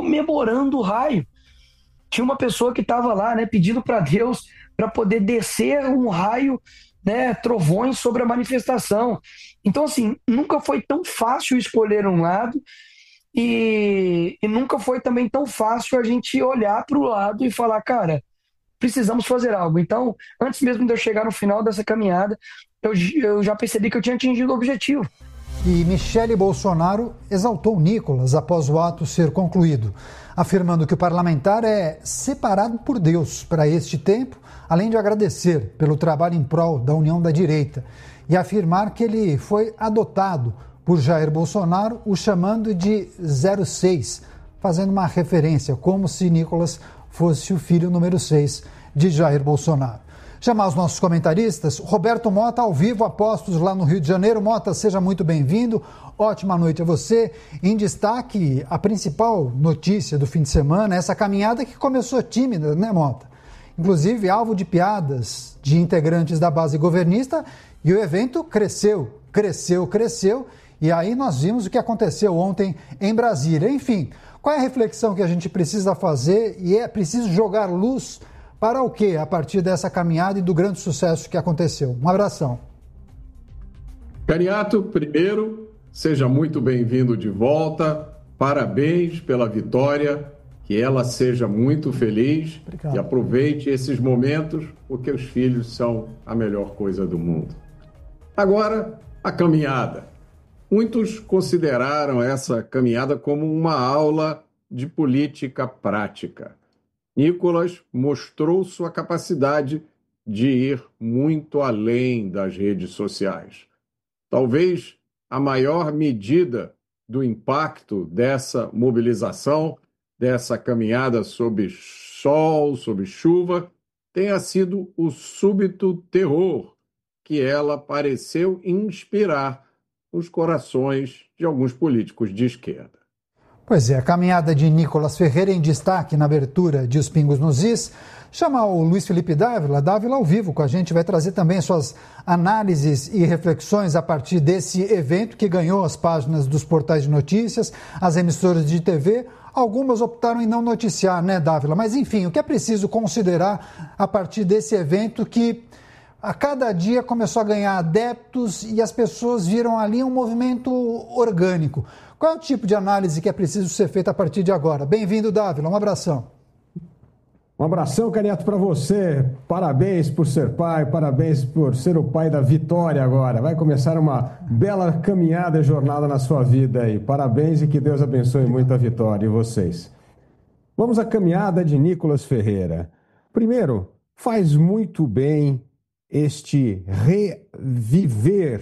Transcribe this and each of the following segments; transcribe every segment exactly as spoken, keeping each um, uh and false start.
comemorando o raio. Tinha uma pessoa que estava lá, né, pedindo para Deus para poder descer um raio, né, trovões sobre a manifestação. Então, assim, nunca foi tão fácil escolher um lado e, e nunca foi também tão fácil a gente olhar para o lado e falar, cara, precisamos fazer algo. Então, antes mesmo de eu chegar no final dessa caminhada, eu, eu já percebi que eu tinha atingido o objetivo. E Michele Bolsonaro exaltou Nicolas após o ato ser concluído, afirmando que o parlamentar é separado por Deus para este tempo, além de agradecer pelo trabalho em prol da união da direita e afirmar que ele foi adotado por Jair Bolsonaro, o chamando de zero seis, fazendo uma referência, como se Nicolas fosse o filho número seis de Jair Bolsonaro. Chamar os nossos comentaristas, Roberto Mota, ao vivo, apostos lá no Rio de Janeiro. Mota, seja muito bem-vindo, ótima noite a você. Em destaque, a principal notícia do fim de semana, essa caminhada que começou tímida, né, Mota? Inclusive, alvo de piadas de integrantes da base governista, e o evento cresceu, cresceu, cresceu, e aí nós vimos o que aconteceu ontem em Brasília. Enfim, qual é a reflexão que a gente precisa fazer e é preciso jogar luz para o quê? A partir dessa caminhada e do grande sucesso que aconteceu. Um abração. Caniato, primeiro, seja muito bem-vindo de volta. Parabéns pela vitória. Que ela seja muito feliz. Obrigado. E aproveite esses momentos, porque os filhos são a melhor coisa do mundo. Agora, a caminhada. Muitos consideraram essa caminhada como uma aula de política prática. Nicolas mostrou sua capacidade de ir muito além das redes sociais. Talvez a maior medida do impacto dessa mobilização, dessa caminhada sob sol, sob chuva, tenha sido o súbito terror que ela pareceu inspirar nos corações de alguns políticos de esquerda. Pois é, a caminhada de Nicolas Ferreira em destaque na abertura de Os Pingos nos Is. Chamar o Luiz Felipe Dávila, Dávila ao vivo com a gente, vai trazer também suas análises e reflexões a partir desse evento que ganhou as páginas dos portais de notícias, as emissoras de T V. Algumas optaram em não noticiar, né, Dávila? Mas enfim, o que é preciso considerar a partir desse evento que a cada dia começou a ganhar adeptos e as pessoas viram ali um movimento orgânico. Qual é o tipo de análise que é preciso ser feita a partir de agora? Bem-vindo, Dávila. Um abração. Um abração, Caniato, para você. Parabéns por ser pai, parabéns por ser o pai da vitória agora. Vai começar uma bela caminhada e jornada na sua vida aí. Parabéns e que Deus abençoe muito a vitória e vocês. Vamos à caminhada de Nicolas Ferreira. Primeiro, faz muito bem este reviver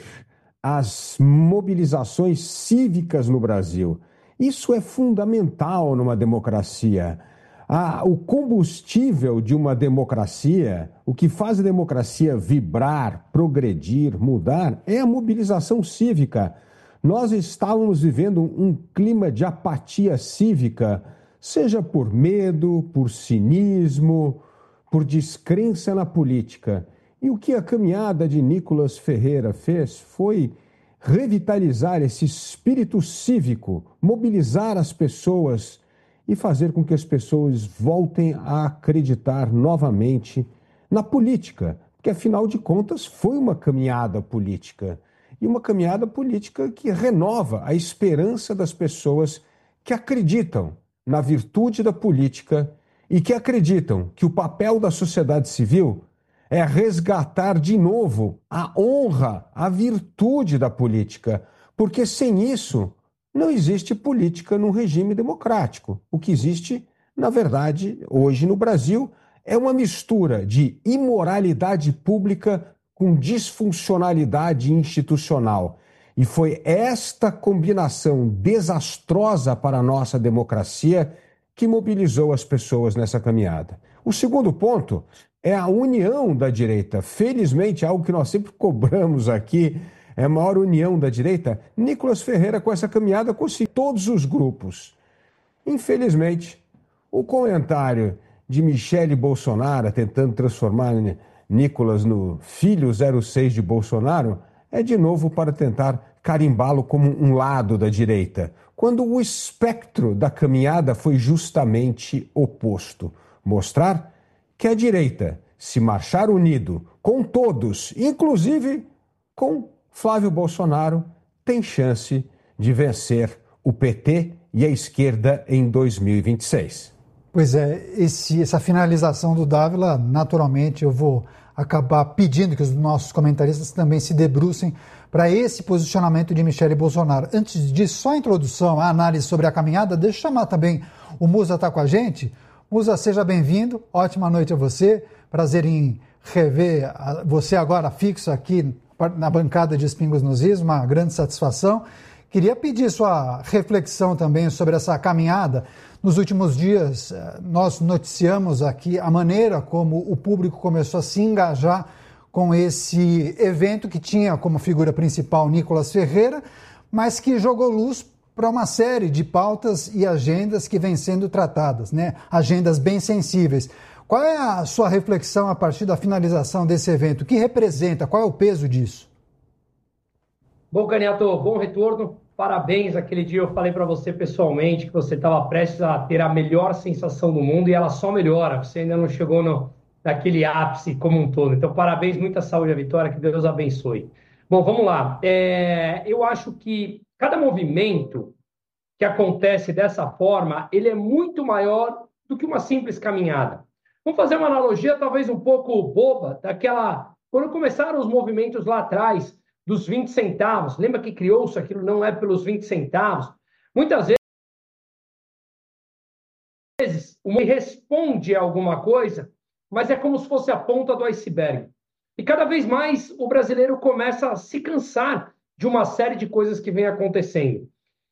as mobilizações cívicas no Brasil. Isso é fundamental numa democracia. Ah, o combustível de uma democracia, o que faz a democracia vibrar, progredir, mudar, é a mobilização cívica. Nós estávamos vivendo um clima de apatia cívica, seja por medo, por cinismo, por descrença na política. E o que a caminhada de Nicolas Ferreira fez foi revitalizar esse espírito cívico, mobilizar as pessoas e fazer com que as pessoas voltem a acreditar novamente na política, porque afinal de contas foi uma caminhada política e uma caminhada política que renova a esperança das pessoas que acreditam na virtude da política e que acreditam que o papel da sociedade civil é resgatar de novo a honra, a virtude da política, porque sem isso não existe política num regime democrático. O que existe, na verdade, hoje no Brasil, é uma mistura de imoralidade pública com disfuncionalidade institucional. E foi esta combinação desastrosa para a nossa democracia que mobilizou as pessoas nessa caminhada. O segundo ponto é a união da direita. Felizmente, algo que nós sempre cobramos aqui, é a maior união da direita. Nicolas Ferreira, com essa caminhada, conseguiu todos os grupos. Infelizmente, o comentário de Michele Bolsonaro, tentando transformar Nicolas no filho zero seis de Bolsonaro, é de novo para tentar carimbá-lo como um lado da direita, quando o espectro da caminhada foi justamente oposto. Mostrar que a direita, se marchar unido com todos, inclusive com Flávio Bolsonaro, tem chance de vencer o P T e a esquerda em dois mil e vinte e seis. Pois é, esse, essa finalização do Dávila, naturalmente eu vou acabar pedindo que os nossos comentaristas também se debrucem para esse posicionamento de Michele Bolsonaro. Antes de só a introdução, a análise sobre a caminhada, deixa eu chamar também o Musa está com a gente. Musa, seja bem-vindo, ótima noite a você, prazer em rever você agora fixo aqui na bancada de Espingos nos Is, uma grande satisfação. Queria pedir sua reflexão também sobre essa caminhada. Nos últimos dias, nós noticiamos aqui a maneira como o público começou a se engajar com esse evento que tinha como figura principal Nicolas Ferreira, mas que jogou luz para uma série de pautas e agendas que vêm sendo tratadas, né? Agendas bem sensíveis. Qual é a sua reflexão a partir da finalização desse evento? O que representa? Qual é o peso disso? Bom, Caniato, bom retorno. Parabéns. Aquele dia eu falei para você pessoalmente que você estava prestes a ter a melhor sensação do mundo e ela só melhora. Você ainda não chegou no, naquele ápice como um todo. Então, parabéns, muita saúde e vitória, que Deus abençoe. Bom, vamos lá. É, eu acho que cada movimento que acontece dessa forma, ele é muito maior do que uma simples caminhada. Vamos fazer uma analogia talvez um pouco boba, daquela... Quando começaram os movimentos lá atrás, dos vinte centavos, lembra que criou-se aquilo, não é pelos vinte centavos? Muitas vezes, o mundo responde a alguma coisa, mas é como se fosse a ponta do iceberg. E cada vez mais o brasileiro começa a se cansar de uma série de coisas que vem acontecendo.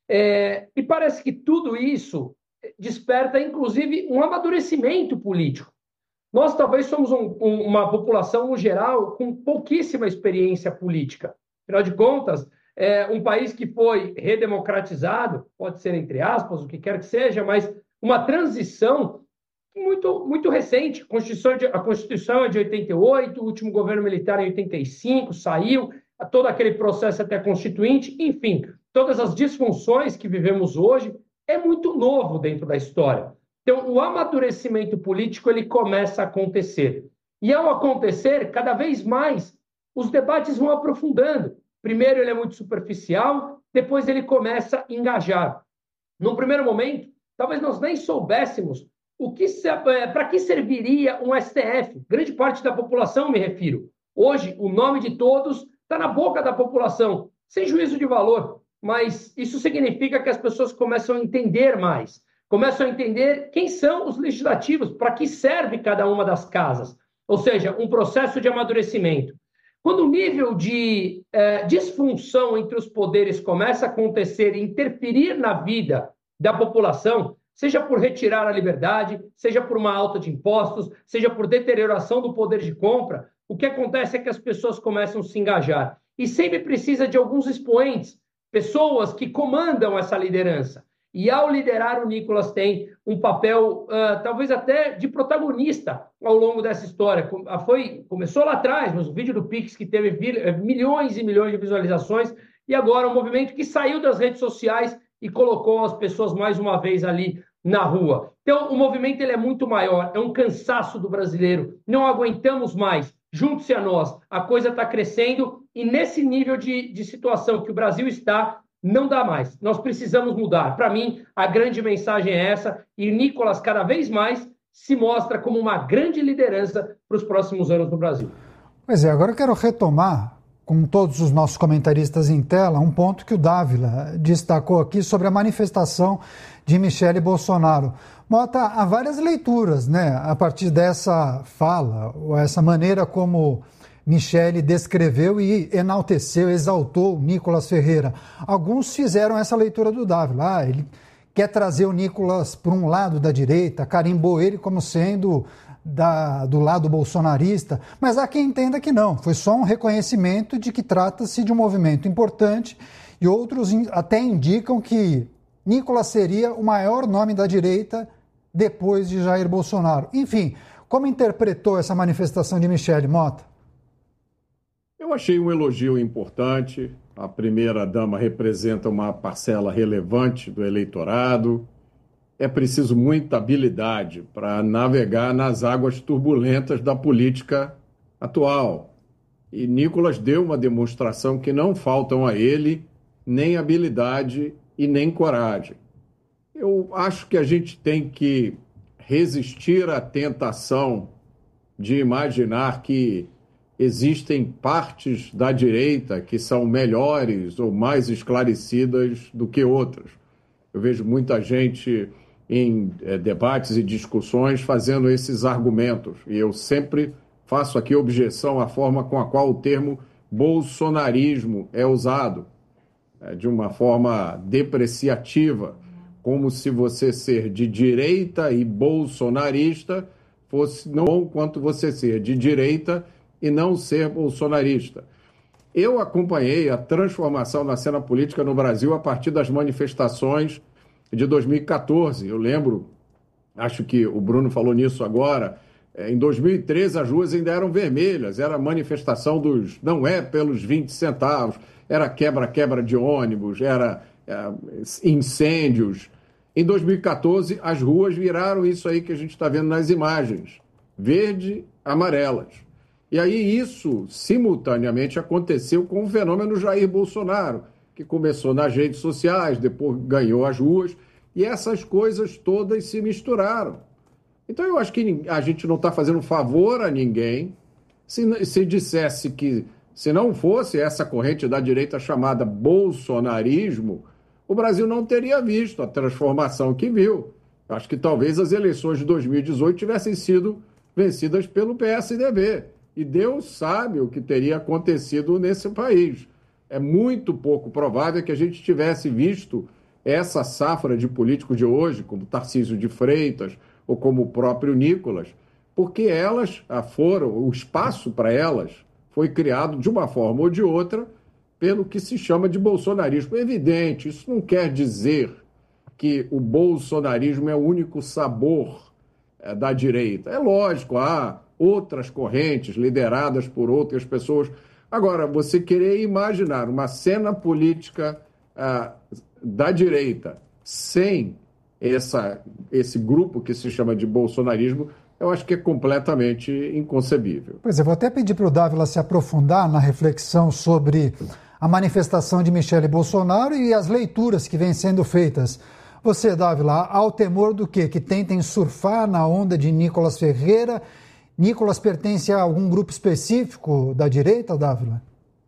É, e parece que tudo isso desperta, inclusive, um amadurecimento político. Nós talvez somos um, um, uma população, no geral, com pouquíssima experiência política. Afinal de contas, é um país que foi redemocratizado, pode ser entre aspas, o que quer que seja, mas uma transição muito, muito recente. A Constituição, de, a Constituição é de oitenta e oito, o último governo militar em oitenta e cinco, saiu, todo aquele processo até constituinte, enfim, todas as disfunções que vivemos hoje é muito novo dentro da história. Então, o amadurecimento político ele começa a acontecer. E, ao acontecer, cada vez mais, os debates vão aprofundando. Primeiro, ele é muito superficial, depois ele começa a engajar. No primeiro momento, talvez nós nem soubéssemos o que para que serviria um S T F. Grande parte da população, me refiro. Hoje, o nome de todos está na boca da população, sem juízo de valor. Mas isso significa que as pessoas começam a entender mais. Começam a entender quem são os legislativos, para que serve cada uma das casas. Ou seja, um processo de amadurecimento. Quando o nível de eh, disfunção entre os poderes começa a acontecer e interferir na vida da população, seja por retirar a liberdade, seja por uma alta de impostos, seja por deterioração do poder de compra, o que acontece é que as pessoas começam a se engajar. E sempre precisa de alguns expoentes, pessoas que comandam essa liderança. E, ao liderar, o Nicolas tem um papel, uh, talvez até de protagonista ao longo dessa história. Foi, começou lá atrás, no vídeo do Pix, que teve milhões e milhões de visualizações, e agora um movimento que saiu das redes sociais e colocou as pessoas mais uma vez ali na rua. Então, o movimento ele é muito maior, é um cansaço do brasileiro. Não aguentamos mais. Junte-se a nós. A coisa está crescendo e, nesse nível de, de situação que o Brasil está, não dá mais. Nós precisamos mudar. Para mim, a grande mensagem é essa. E Nicolas, cada vez mais, se mostra como uma grande liderança para os próximos anos no Brasil. Pois é, agora eu quero retomar, com todos os nossos comentaristas em tela, um ponto que o Dávila destacou aqui sobre a manifestação de Michele Bolsonaro. Mota, há várias leituras, né, a partir dessa fala, ou essa maneira como Michele descreveu e enalteceu, exaltou Nicolas Ferreira. Alguns fizeram essa leitura do Dávila. Ah, ele quer trazer o Nicolas para um lado da direita, carimbou ele como sendo da, do lado bolsonarista, mas há quem entenda que não, foi só um reconhecimento de que trata-se de um movimento importante e outros até indicam que Nicolas seria o maior nome da direita depois de Jair Bolsonaro. Enfim, como interpretou essa manifestação de Michele, Mota? Eu achei um elogio importante, a primeira-dama representa uma parcela relevante do eleitorado. É preciso muita habilidade para navegar nas águas turbulentas da política atual. E Nicolas deu uma demonstração que não faltam a ele nem habilidade e nem coragem. Eu acho que a gente tem que resistir à tentação de imaginar que existem partes da direita que são melhores ou mais esclarecidas do que outras. Eu vejo muita gente em é, debates e discussões fazendo esses argumentos, e eu sempre faço aqui objeção à forma com a qual o termo bolsonarismo é usado, é, de uma forma depreciativa, como se você ser de direita e bolsonarista fosse não bom quanto você ser de direita e não ser bolsonarista. Eu acompanhei a transformação na cena política no Brasil a partir das manifestações de dois mil e quatorze. Eu lembro, acho que o Bruno falou nisso agora, em dois mil e treze as ruas ainda eram vermelhas, era a manifestação dos não é pelos vinte centavos, era quebra-quebra de ônibus, era é, incêndios. Em dois mil e quatorze as ruas viraram isso aí que a gente está vendo nas imagens, verde, amarelas. E aí isso, simultaneamente, aconteceu com o fenômeno Jair Bolsonaro, que começou nas redes sociais, depois ganhou as ruas, e essas coisas todas se misturaram. Então eu acho que a gente não está fazendo favor a ninguém se, se dissesse que, se não fosse essa corrente da direita chamada bolsonarismo, o Brasil não teria visto a transformação que viu. Eu acho que talvez as eleições de dois mil e dezoito tivessem sido vencidas pelo P S D B. E Deus sabe o que teria acontecido nesse país. É muito pouco provável que a gente tivesse visto essa safra de políticos de hoje, como Tarcísio de Freitas ou como o próprio Nicolas, porque elas foram, o espaço para elas foi criado de uma forma ou de outra pelo que se chama de bolsonarismo. É evidente, isso não quer dizer que o bolsonarismo é o único sabor é, da direita. É lógico, há outras correntes lideradas por outras pessoas. Agora, você querer imaginar uma cena política ah, da direita sem essa, esse grupo que se chama de bolsonarismo, eu acho que é completamente inconcebível. Pois é, vou até pedir para o Dávila se aprofundar na reflexão sobre a manifestação de Michele Bolsonaro e as leituras que vêm sendo feitas. Você, Dávila, há o temor do quê? Que tentem surfar na onda de Nicolas Ferreira. Nicolas pertence a algum grupo específico da direita, Dávila?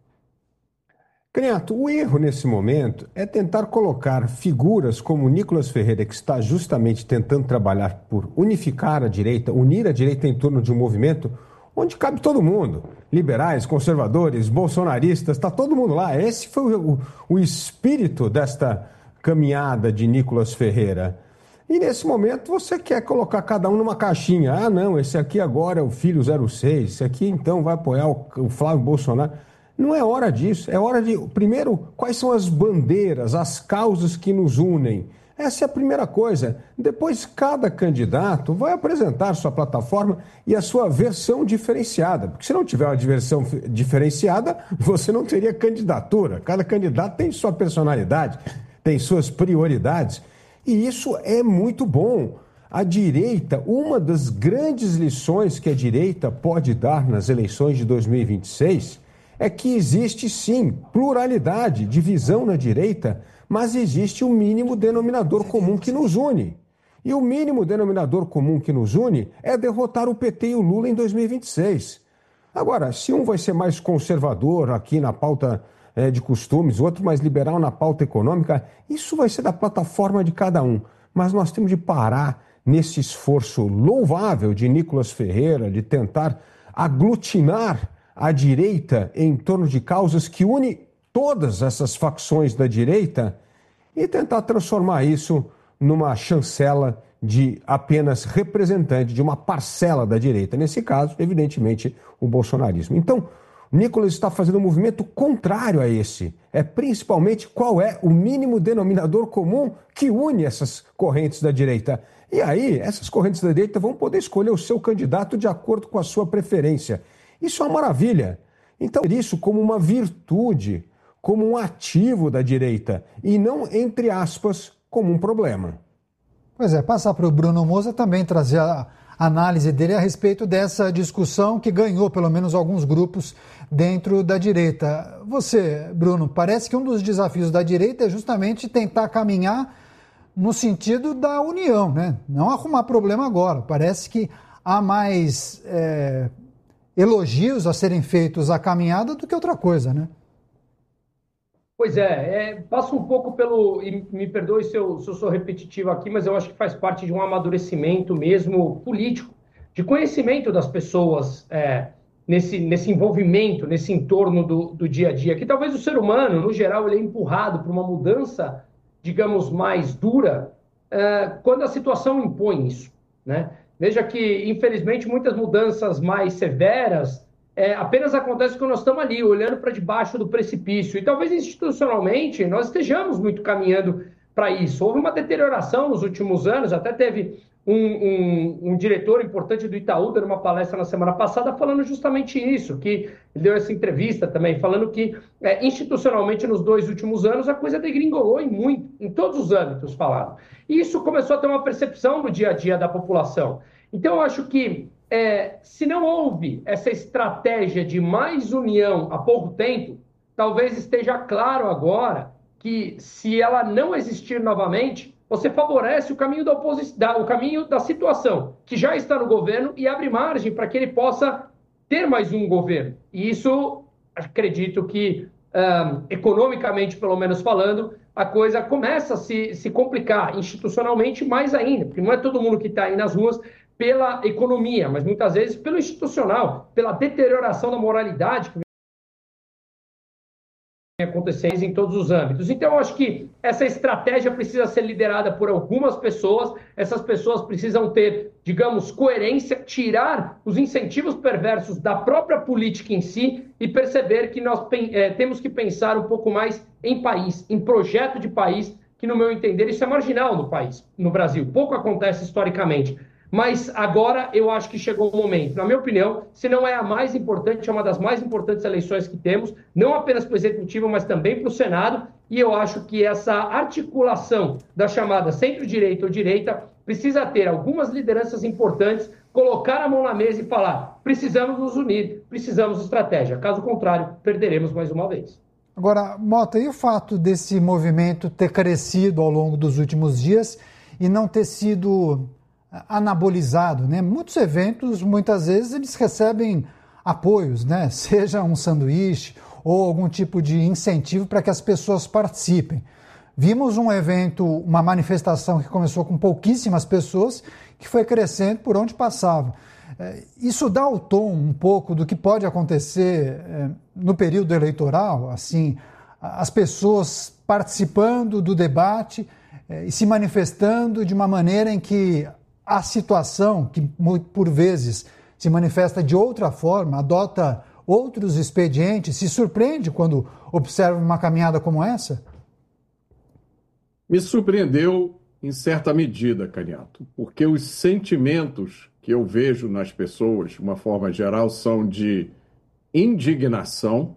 Canhoto, o erro nesse momento é tentar colocar figuras como Nicolas Ferreira, que está justamente tentando trabalhar por unificar a direita, unir a direita em torno de um movimento onde cabe todo mundo. Liberais, conservadores, bolsonaristas, está todo mundo lá. Esse foi o, o espírito desta caminhada de Nicolas Ferreira. E nesse momento você quer colocar cada um numa caixinha. Ah, não, esse aqui agora é o filho zero seis, esse aqui então vai apoiar o, o Flávio Bolsonaro. Não é hora disso, é hora de, primeiro, quais são as bandeiras, as causas que nos unem. Essa é a primeira coisa. Depois, cada candidato vai apresentar sua plataforma e a sua versão diferenciada. Porque se não tiver uma versão diferenciada, você não teria candidatura. Cada candidato tem sua personalidade, tem suas prioridades. E isso é muito bom. A direita, uma das grandes lições que a direita pode dar nas eleições de dois mil e vinte e seis é que existe, sim, pluralidade, divisão na direita, mas existe um mínimo denominador comum que nos une. E o mínimo denominador comum que nos une é derrotar o P T e o Lula em dois mil e vinte e seis. Agora, se um vai ser mais conservador aqui na pauta é, de costumes, o outro mais liberal na pauta econômica, isso vai ser da plataforma de cada um. Mas nós temos de parar nesse esforço louvável de Nicolas Ferreira de tentar aglutinar a direita em torno de causas que une todas essas facções da direita e tentar transformar isso numa chancela de apenas representante de uma parcela da direita. Nesse caso, evidentemente, o bolsonarismo. Então, Nicolas está fazendo um movimento contrário a esse. É principalmente qual é o mínimo denominador comum que une essas correntes da direita. E aí, essas correntes da direita vão poder escolher o seu candidato de acordo com a sua preferência. Isso é uma maravilha. Então, isso como uma virtude, como um ativo da direita e não, entre aspas, como um problema. Pois é, passar para o Bruno Moza também trazer a análise dele a respeito dessa discussão que ganhou pelo menos alguns grupos dentro da direita. Você, Bruno, parece que um dos desafios da direita é justamente tentar caminhar no sentido da união, né? Não arrumar problema agora. Parece que há mais é, elogios a serem feitos à caminhada do que outra coisa, né? Pois é, é passa um pouco pelo, e me perdoe se eu, se eu sou repetitivo aqui, mas eu acho que faz parte de um amadurecimento mesmo político, de conhecimento das pessoas é, nesse, nesse envolvimento, nesse entorno do, do dia a dia, que talvez o ser humano, no geral, ele é empurrado para uma mudança, digamos, mais dura, é, quando a situação impõe isso, né? Veja que, infelizmente, muitas mudanças mais severas É, apenas acontece quando nós estamos ali, olhando para debaixo do precipício. E talvez institucionalmente nós estejamos muito caminhando para isso. Houve uma deterioração nos últimos anos, até teve um, um, um diretor importante do Itaú, dando uma palestra na semana passada, falando justamente isso, que ele deu essa entrevista também, falando que é, institucionalmente nos dois últimos anos a coisa degringolou em muito, em todos os âmbitos falados. E isso começou a ter uma percepção no dia a dia da população. Então eu acho que É, se não houve essa estratégia de mais união há pouco tempo, talvez esteja claro agora que, se ela não existir novamente, você favorece o caminho da oposição, o caminho da situação, que já está no governo, e abre margem para que ele possa ter mais um governo. E isso, acredito que, um, economicamente, pelo menos falando, a coisa começa a se, se complicar institucionalmente mais ainda, porque não é todo mundo que está aí nas ruas pela economia, mas muitas vezes pelo institucional, pela deterioração da moralidade que vem acontecendo em todos os âmbitos. Então, eu acho que essa estratégia precisa ser liderada por algumas pessoas, essas pessoas precisam ter, digamos, coerência, tirar os incentivos perversos da própria política em si e perceber que nós é, temos que pensar um pouco mais em país, em projeto de país, que, no meu entender, isso é marginal no país, no Brasil. Pouco acontece historicamente. Mas agora eu acho que chegou o momento. Na minha opinião, se não é a mais importante, é uma das mais importantes eleições que temos, não apenas para o Executivo, mas também para o Senado. E eu acho que essa articulação da chamada centro-direita ou direita precisa ter algumas lideranças importantes, colocar a mão na mesa e falar: precisamos nos unir, precisamos de estratégia. Caso contrário, perderemos mais uma vez. Agora, Mota, e o fato desse movimento ter crescido ao longo dos últimos dias e não ter sido anabolizado, né? Muitos eventos, muitas vezes, eles recebem apoios, né? Seja um sanduíche ou algum tipo de incentivo para que as pessoas participem. Vimos um evento, uma manifestação que começou com pouquíssimas pessoas, que foi crescendo por onde passava. Isso dá o tom um pouco do que pode acontecer no período eleitoral, assim, as pessoas participando do debate e se manifestando de uma maneira em que a situação, que por vezes se manifesta de outra forma, adota outros expedientes, se surpreende quando observa uma caminhada como essa? Me surpreendeu em certa medida, Caniato, porque os sentimentos que eu vejo nas pessoas, de uma forma geral, são de indignação,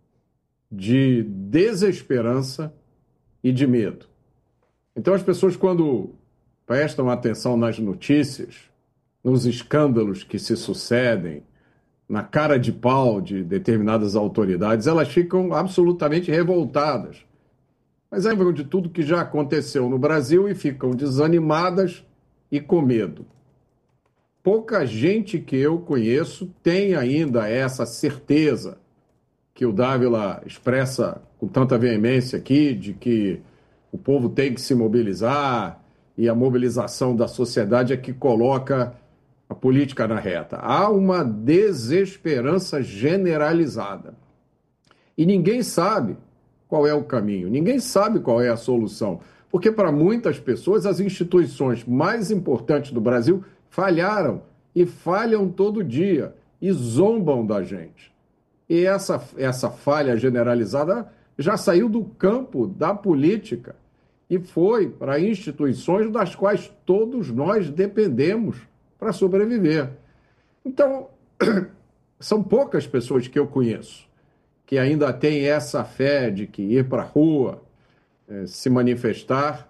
de desesperança e de medo. Então as pessoas, quando prestam atenção nas notícias, nos escândalos que se sucedem, na cara de pau de determinadas autoridades, elas ficam absolutamente revoltadas. Mas lembram de tudo que já aconteceu no Brasil e ficam desanimadas e com medo. Pouca gente que eu conheço tem ainda essa certeza que o Dávila expressa com tanta veemência aqui, de que o povo tem que se mobilizar, e a mobilização da sociedade é que coloca a política na reta. Há uma desesperança generalizada. E ninguém sabe qual é o caminho, ninguém sabe qual é a solução. Porque para muitas pessoas as instituições mais importantes do Brasil falharam e falham todo dia e zombam da gente. E essa, essa falha generalizada já saiu do campo da política e foi para instituições das quais todos nós dependemos para sobreviver. Então, são poucas pessoas que eu conheço que que ainda tem essa fé de que ir para a rua, eh, se manifestar,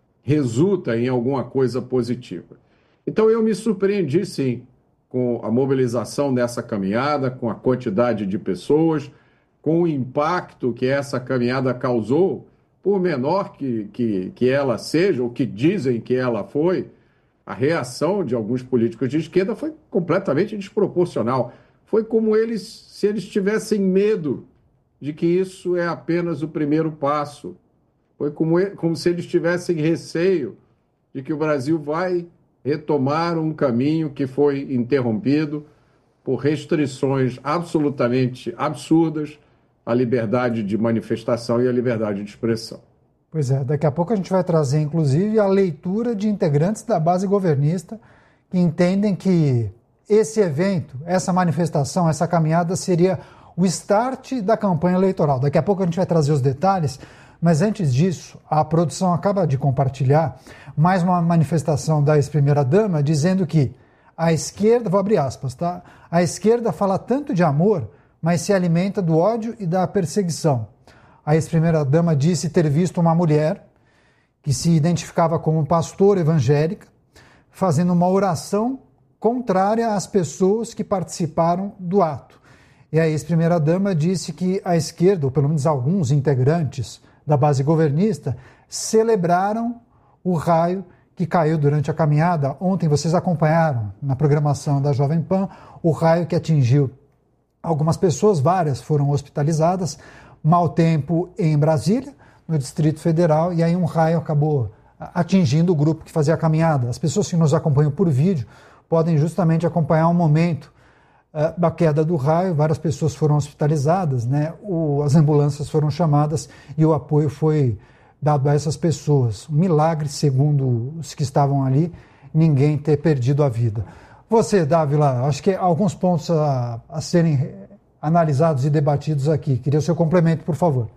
resulta em alguma coisa positiva. Então eu me surpreendi, sim, com a mobilização dessa caminhada, com a quantidade de pessoas, com o impacto que essa caminhada causou, por menor que, que, que ela seja, ou que dizem que ela foi, a reação de alguns políticos de esquerda foi completamente desproporcional. Foi como eles, se eles tivessem medo de que isso é apenas o primeiro passo. Foi como, como se eles tivessem receio de que o Brasil vai retomar um caminho que foi interrompido por restrições absolutamente absurdas à liberdade de manifestação e à liberdade de expressão. Pois é, daqui a pouco a gente vai trazer, inclusive, a leitura de integrantes da base governista que entendem que esse evento, essa manifestação, essa caminhada seria o start da campanha eleitoral. Daqui a pouco a gente vai trazer os detalhes, mas antes disso, a produção acaba de compartilhar mais uma manifestação da ex-primeira-dama dizendo que a esquerda, vou abrir aspas, tá? A esquerda fala tanto de amor, mas se alimenta do ódio e da perseguição. A ex-primeira-dama disse ter visto uma mulher que se identificava como pastora evangélica fazendo uma oração contrária às pessoas que participaram do ato. E a ex-primeira-dama disse que a esquerda, ou pelo menos alguns integrantes da base governista, celebraram o raio que caiu durante a caminhada. Ontem vocês acompanharam na programação da Jovem Pan o raio que atingiu algumas pessoas, várias foram hospitalizadas, mau tempo em Brasília, no Distrito Federal, e aí um raio acabou atingindo o grupo que fazia a caminhada. As pessoas que nos acompanham por vídeo podem justamente acompanhar o momento uh, da queda do raio. Várias pessoas foram hospitalizadas, né? O, as ambulâncias foram chamadas e o apoio foi dado a essas pessoas. Um milagre, segundo os que estavam ali, ninguém ter perdido a vida. Você, Dávila, acho que alguns pontos a, a serem analisados e debatidos aqui. Queria o seu complemento, por favor.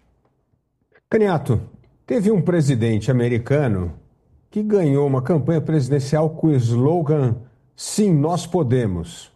Caniato, teve um presidente americano que ganhou uma campanha presidencial com o slogan "Sim, nós podemos".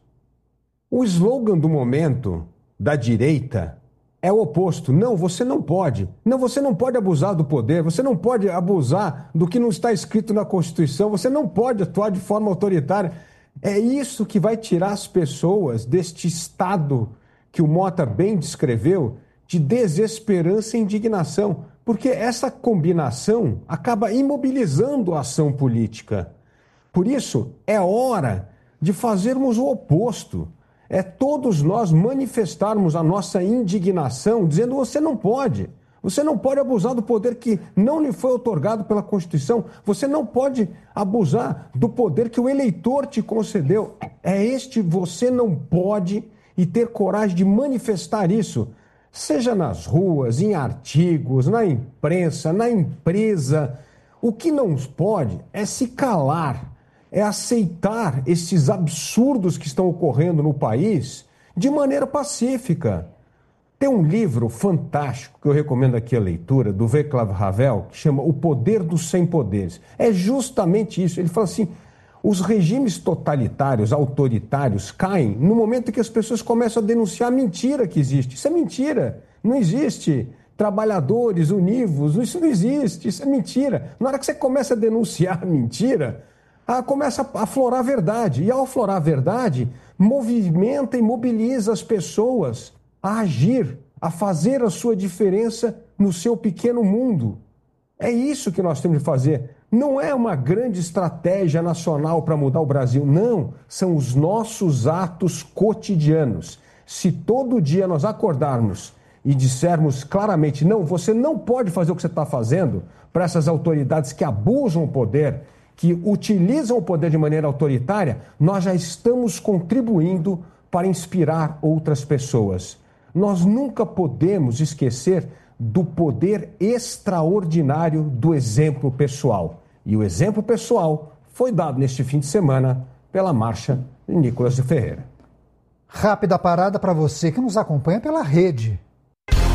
O slogan do momento da direita é o oposto. Não, você não pode. Não, você não pode abusar do poder. Você não pode abusar do que não está escrito na Constituição. Você não pode atuar de forma autoritária. É isso que vai tirar as pessoas deste estado que o Mota bem descreveu, de desesperança e indignação, porque essa combinação acaba imobilizando a ação política. Por isso, é hora de fazermos o oposto. É todos nós manifestarmos a nossa indignação, dizendo: você não pode. Você não pode abusar do poder que não lhe foi outorgado pela Constituição. Você não pode abusar do poder que o eleitor te concedeu. É este você não pode, e ter coragem de manifestar isso, seja nas ruas, em artigos, na imprensa, na empresa. O que não pode é se calar, é aceitar esses absurdos que estão ocorrendo no país de maneira pacífica. Tem um livro fantástico que eu recomendo aqui a leitura, do Václav Havel, que chama O Poder dos Sem Poderes. É justamente isso. Ele fala assim: os regimes totalitários, autoritários, caem no momento em que as pessoas começam a denunciar a mentira que existe. Isso é mentira. Não existe trabalhadores univos. Isso não existe. Isso é mentira. Na hora que você começa a denunciar a mentira, ah, começa a aflorar a verdade. E ao aflorar a verdade, movimenta e mobiliza as pessoas a agir, a fazer a sua diferença no seu pequeno mundo. É isso que nós temos de fazer. Não é uma grande estratégia nacional para mudar o Brasil, não. São os nossos atos cotidianos. Se todo dia nós acordarmos e dissermos claramente: não, você não pode fazer o que você está fazendo, para essas autoridades que abusam o poder, que utilizam o poder de maneira autoritária, nós já estamos contribuindo para inspirar outras pessoas. Nós nunca podemos esquecer do poder extraordinário do exemplo pessoal. E o exemplo pessoal foi dado neste fim de semana pela marcha de Nicolas de Ferreira. Rápida parada para você que nos acompanha pela rede.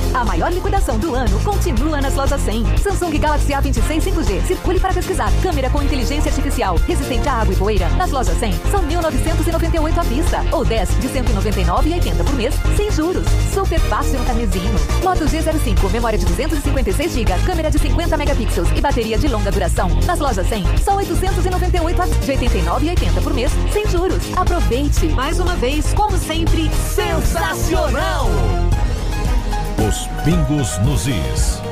A maior liquidação do ano continua nas Lojas cem. Samsung Galaxy A vinte e seis cinco G. Circule para pesquisar. Câmera com inteligência artificial. Resistente à água e poeira. Nas Lojas cem. São mil novecentos e noventa e oito à vista. Ou dez de cento e noventa e nove reais e oitenta centavos por mês. Sem juros. Super fácil no carnezinho. Moto G zero cinco. Memória de duzentos e cinquenta e seis gigabytes. Câmera de cinquenta megapixels. E bateria de longa duração. Nas Lojas cem. São oitocentos e noventa e oito reais de oitenta e nove reais e oitenta centavos por mês. Sem juros. Aproveite. Mais uma vez, como sempre, sensacional! Os pingos nos is.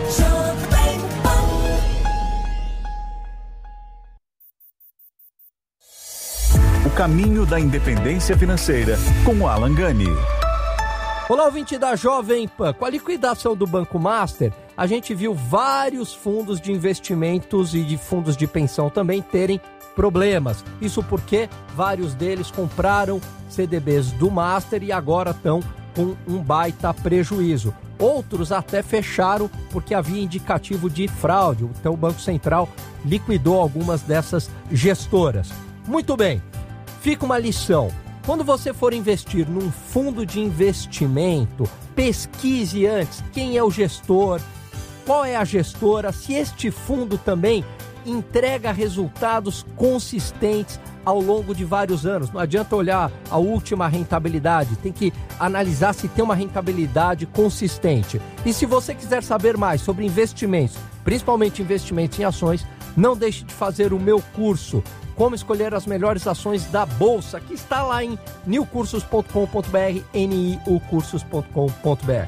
O caminho da independência financeira com Alan Gani. Olá, ouvinte da Jovem Pan. Com a liquidação do Banco Master, a gente viu vários fundos de investimentos e de fundos de pensão também terem problemas. Isso porque vários deles compraram C D Bs do Master e agora estão com um baita prejuízo. Outros até fecharam porque havia indicativo de fraude. Então o Banco Central liquidou algumas dessas gestoras. Muito bem, fica uma lição. Quando você for investir num fundo de investimento, pesquise antes quem é o gestor, qual é a gestora, se este fundo também entrega resultados consistentes ao longo de vários anos. Não adianta olhar a última rentabilidade, tem que analisar se tem uma rentabilidade consistente. E se você quiser saber mais sobre investimentos, principalmente investimentos em ações, não deixe de fazer o meu curso, Como Escolher as Melhores Ações da Bolsa, que está lá em niucursos ponto com ponto br, N I U cursos ponto com ponto br.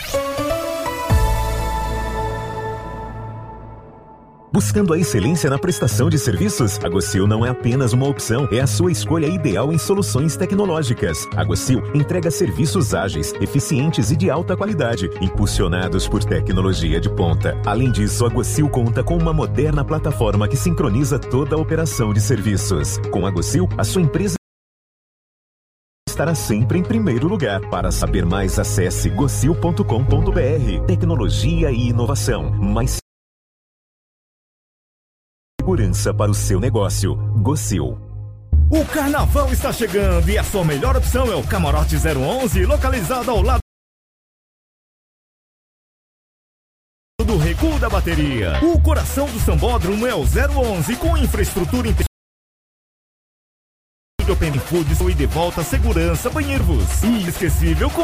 Buscando a excelência na prestação de serviços? A Gocil não é apenas uma opção, é a sua escolha ideal em soluções tecnológicas. A Gocil entrega serviços ágeis, eficientes e de alta qualidade, impulsionados por tecnologia de ponta. Além disso, a Gocil conta com uma moderna plataforma que sincroniza toda a operação de serviços. Com a Gocil, a sua empresa estará sempre em primeiro lugar. Para saber mais, acesse gocil ponto com ponto br. Tecnologia e inovação. Mais segurança para o seu negócio. Gocil. O carnaval está chegando e a sua melhor opção é o Camarote zero onze, localizado ao lado do Recuo da Bateria. O coração do sambódromo é o zero onze, com infraestrutura integrada de Open Food e de volta segurança, banheiros. Inesquecível com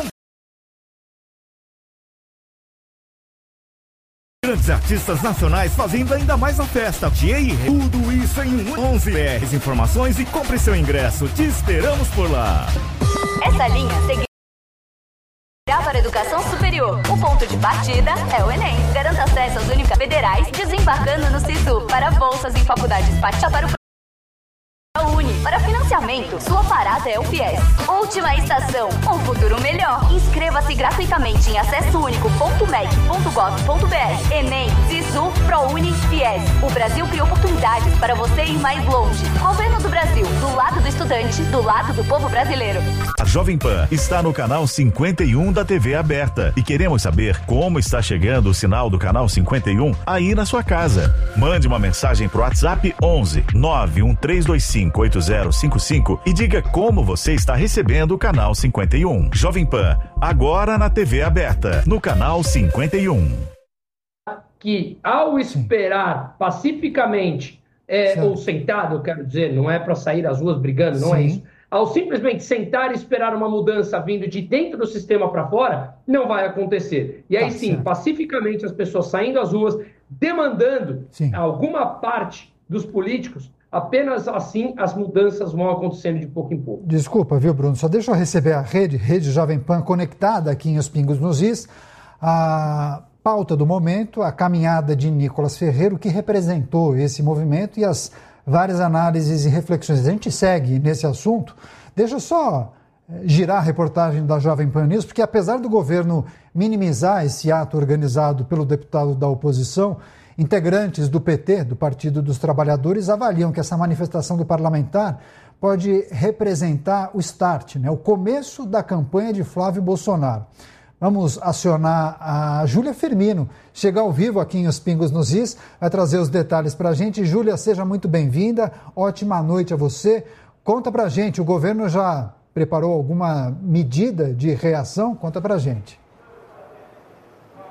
grandes artistas nacionais fazendo ainda mais a festa. Tudo isso em um onze. As informações e compre seu ingresso. Te esperamos por lá. Essa linha seguirá para a educação superior. O ponto de partida é o Enem. Garanta acesso às universidades federais, desembarcando no SISU para bolsas em faculdades particulares para o Uni. Para financiamento, sua parada é o FIES. Última estação, um futuro melhor. Inscreva-se gratuitamente em acesso único ponto mec ponto gov ponto br. Enem, SISU, ProUni, FIES. O Brasil cria oportunidades para você ir mais longe. Governo do Brasil, do lado do estudante, do lado do povo brasileiro. A Jovem Pan está no canal cinquenta e um da T V aberta e queremos saber como está chegando o sinal do canal cinquenta e um aí na sua casa. Mande uma mensagem pro WhatsApp onze nove um três dois cinco oito zero cinco cinco e diga como você está recebendo o canal cinquenta e um. Jovem Pan, agora na T V aberta, no canal cinquenta e um. Que ao esperar pacificamente, é, ou sentado, eu quero dizer, não é para sair às ruas brigando, não Sim. é isso. Ao simplesmente sentar e esperar uma mudança vindo de dentro do sistema para fora, não vai acontecer. E aí tá sim, certo. pacificamente as pessoas saindo às ruas, demandando sim. alguma parte dos políticos, apenas assim as mudanças vão acontecendo de pouco em pouco. Desculpa, viu, Bruno? Só deixa eu receber a rede, rede Jovem Pan conectada aqui em Os Pingos nos Is. A pauta do momento, a caminhada de Nicolas Ferreiro, que representou esse movimento e as várias análises e reflexões. A gente segue nesse assunto. Deixa eu só girar a reportagem da Jovem Pan News, porque apesar do governo minimizar esse ato organizado pelo deputado da oposição, integrantes do P T, do Partido dos Trabalhadores, avaliam que essa manifestação do parlamentar pode representar o start, né, o começo da campanha de Flávio Bolsonaro. Vamos acionar a Júlia Firmino, chega ao vivo aqui em Os Pingos nos Is, vai trazer os detalhes para a gente. Júlia, seja muito bem-vinda, ótima noite a você. Conta para a gente, o governo já preparou alguma medida de reação? Conta para a gente.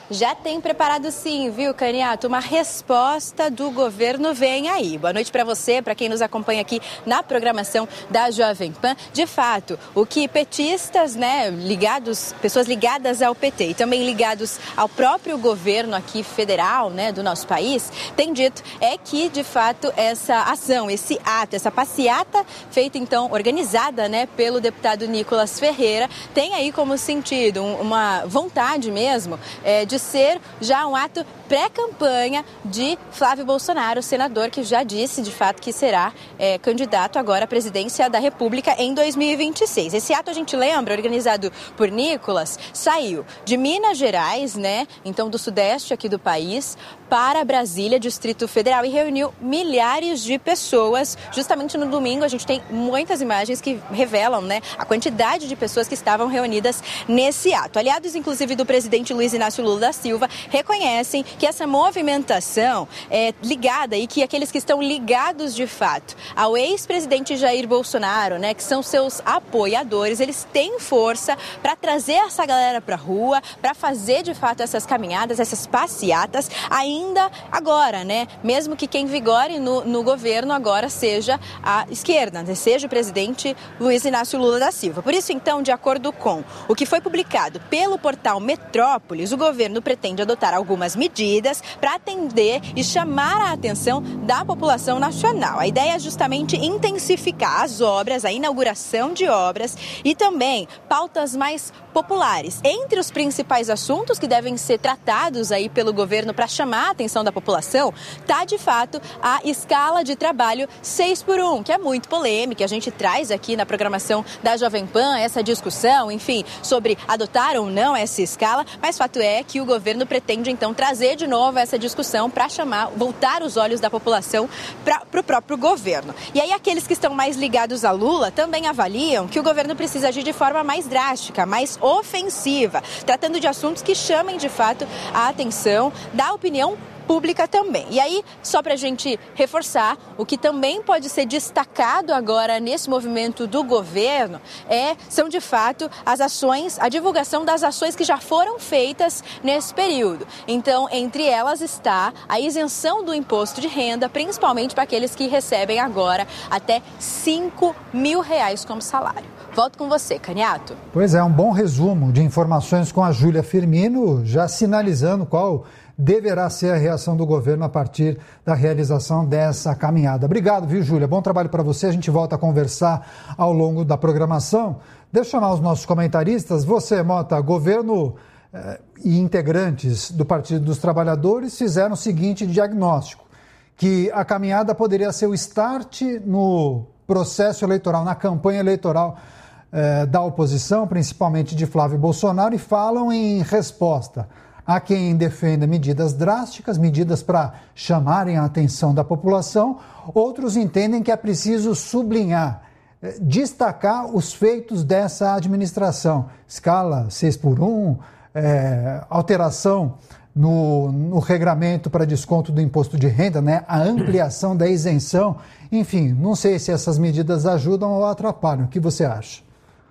Já tem preparado sim, viu, Caniato? Uma resposta do governo vem aí. Boa noite para você, para quem nos acompanha aqui na programação da Jovem Pan. De fato, o que petistas, né, ligados, pessoas ligadas ao P T e também ligados ao próprio governo aqui federal, né, do nosso país, tem dito é que, de fato, essa ação, esse ato, essa passeata feita, então, organizada, né, pelo deputado Nicolas Ferreira, tem aí como sentido um, uma vontade mesmo é, de ser já um ato pré-campanha de Flávio Bolsonaro, senador que já disse, de fato, que será é, candidato agora à presidência da República em dois mil e vinte e seis. Esse ato, a gente lembra, organizado por Nicolas, saiu de Minas Gerais, né, então do sudeste aqui do país, para Brasília, Distrito Federal, e reuniu milhares de pessoas. Justamente no domingo, a gente tem muitas imagens que revelam, né, a quantidade de pessoas que estavam reunidas nesse ato. Aliados, inclusive, do presidente Luiz Inácio Lula da Silva, reconhecem que essa movimentação é ligada e que aqueles que estão ligados, de fato, ao ex-presidente Jair Bolsonaro, né, que são seus apoiadores, eles têm força para trazer essa galera para a rua, para fazer, de fato, essas caminhadas, essas passeatas, ainda agora, né? Mesmo que quem vigore no, no governo agora seja a esquerda, né? Seja o presidente Luiz Inácio Lula da Silva. Por isso, então, de acordo com o que foi publicado pelo portal Metrópolis, o governo pretende adotar algumas medidas para atender e chamar a atenção da população nacional. A ideia é justamente intensificar as obras, a inauguração de obras e também pautas mais populares. Entre os principais assuntos que devem ser tratados aí pelo governo para chamar a atenção da população, está de fato a escala de trabalho seis por um, que é muito polêmica. A gente traz aqui na programação da Jovem Pan essa discussão, enfim, sobre adotar ou não essa escala, mas fato é que o governo pretende então trazer de novo essa discussão para chamar, voltar os olhos da população para o próprio governo. E aí aqueles que estão mais ligados a Lula também avaliam que o governo precisa agir de forma mais drástica, mais ofensiva, tratando de assuntos que chamem de fato a atenção da opinião pública também. E aí, só para a gente reforçar, o que também pode ser destacado agora nesse movimento do governo é, são de fato as ações, a divulgação das ações que já foram feitas nesse período. Então, entre elas está a isenção do imposto de renda, principalmente para aqueles que recebem agora até cinco mil reais como salário. Volto com você, Caniato. Pois é, um bom resumo de informações com a Júlia Firmino, já sinalizando qual deverá ser a reação do governo a partir da realização dessa caminhada. Obrigado, viu, Júlia? Bom trabalho para você. A gente volta a conversar ao longo da programação. Deixa eu chamar os nossos comentaristas. Você, Mota, governo eh, e integrantes do Partido dos Trabalhadores fizeram o seguinte diagnóstico, que a caminhada poderia ser o start no processo eleitoral, na campanha eleitoral eh, da oposição, principalmente de Flávio Bolsonaro, e falam em resposta. Há quem defenda medidas drásticas, medidas para chamarem a atenção da população. Outros entendem que é preciso sublinhar, destacar os feitos dessa administração. Escala seis por um, é, alteração no, no regramento para desconto do imposto de renda, né? A ampliação da isenção. Enfim, não sei se essas medidas ajudam ou atrapalham. O que você acha?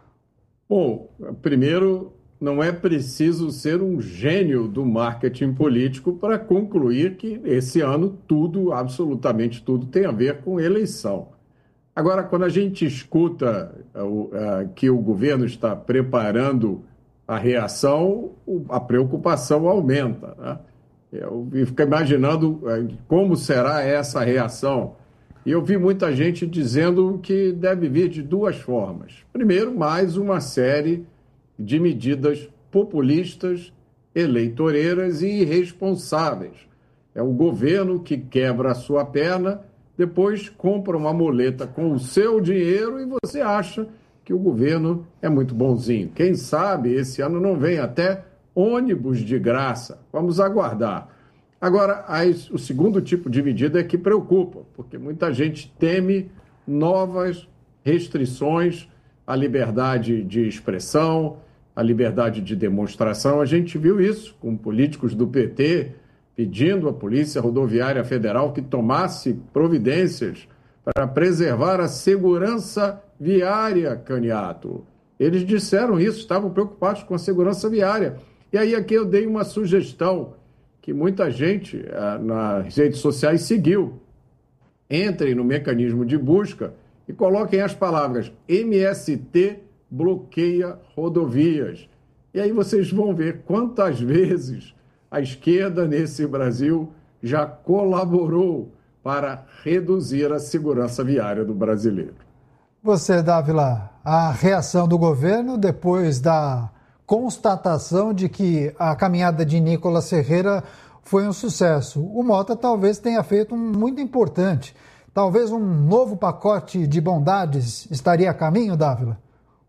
Bom, primeiro, não é preciso ser um gênio do marketing político para concluir que esse ano tudo, absolutamente tudo, tem a ver com eleição. Agora, quando a gente escuta uh, uh, que o governo está preparando a reação, a preocupação aumenta, né? Eu fico imaginando uh, como será essa reação. E eu vi muita gente dizendo que deve vir de duas formas. Primeiro, mais uma série de medidas populistas, eleitoreiras e irresponsáveis. É o governo que quebra a sua perna, depois compra uma muleta com o seu dinheiro e você acha que o governo é muito bonzinho. Quem sabe esse ano não vem até ônibus de graça. Vamos aguardar. Agora, o segundo tipo de medida é que preocupa, porque muita gente teme novas restrições à liberdade de expressão, à liberdade de demonstração. A gente viu isso com políticos do P T pedindo à Polícia Rodoviária Federal que tomasse providências para preservar a segurança viária, Caniato. Eles disseram isso, estavam preocupados com a segurança viária. E aí aqui eu dei uma sugestão que muita gente ah, nas redes sociais seguiu. Entrem no mecanismo de busca e coloquem as palavras M S T bloqueia rodovias. E aí vocês vão ver quantas vezes a esquerda nesse Brasil já colaborou para reduzir a segurança viária do brasileiro. Você, Dávila, a reação do governo depois da constatação de que a caminhada de Nicolas Ferreira foi um sucesso. O Mota talvez tenha feito um muito importante. Talvez um novo pacote de bondades estaria a caminho, Dávila?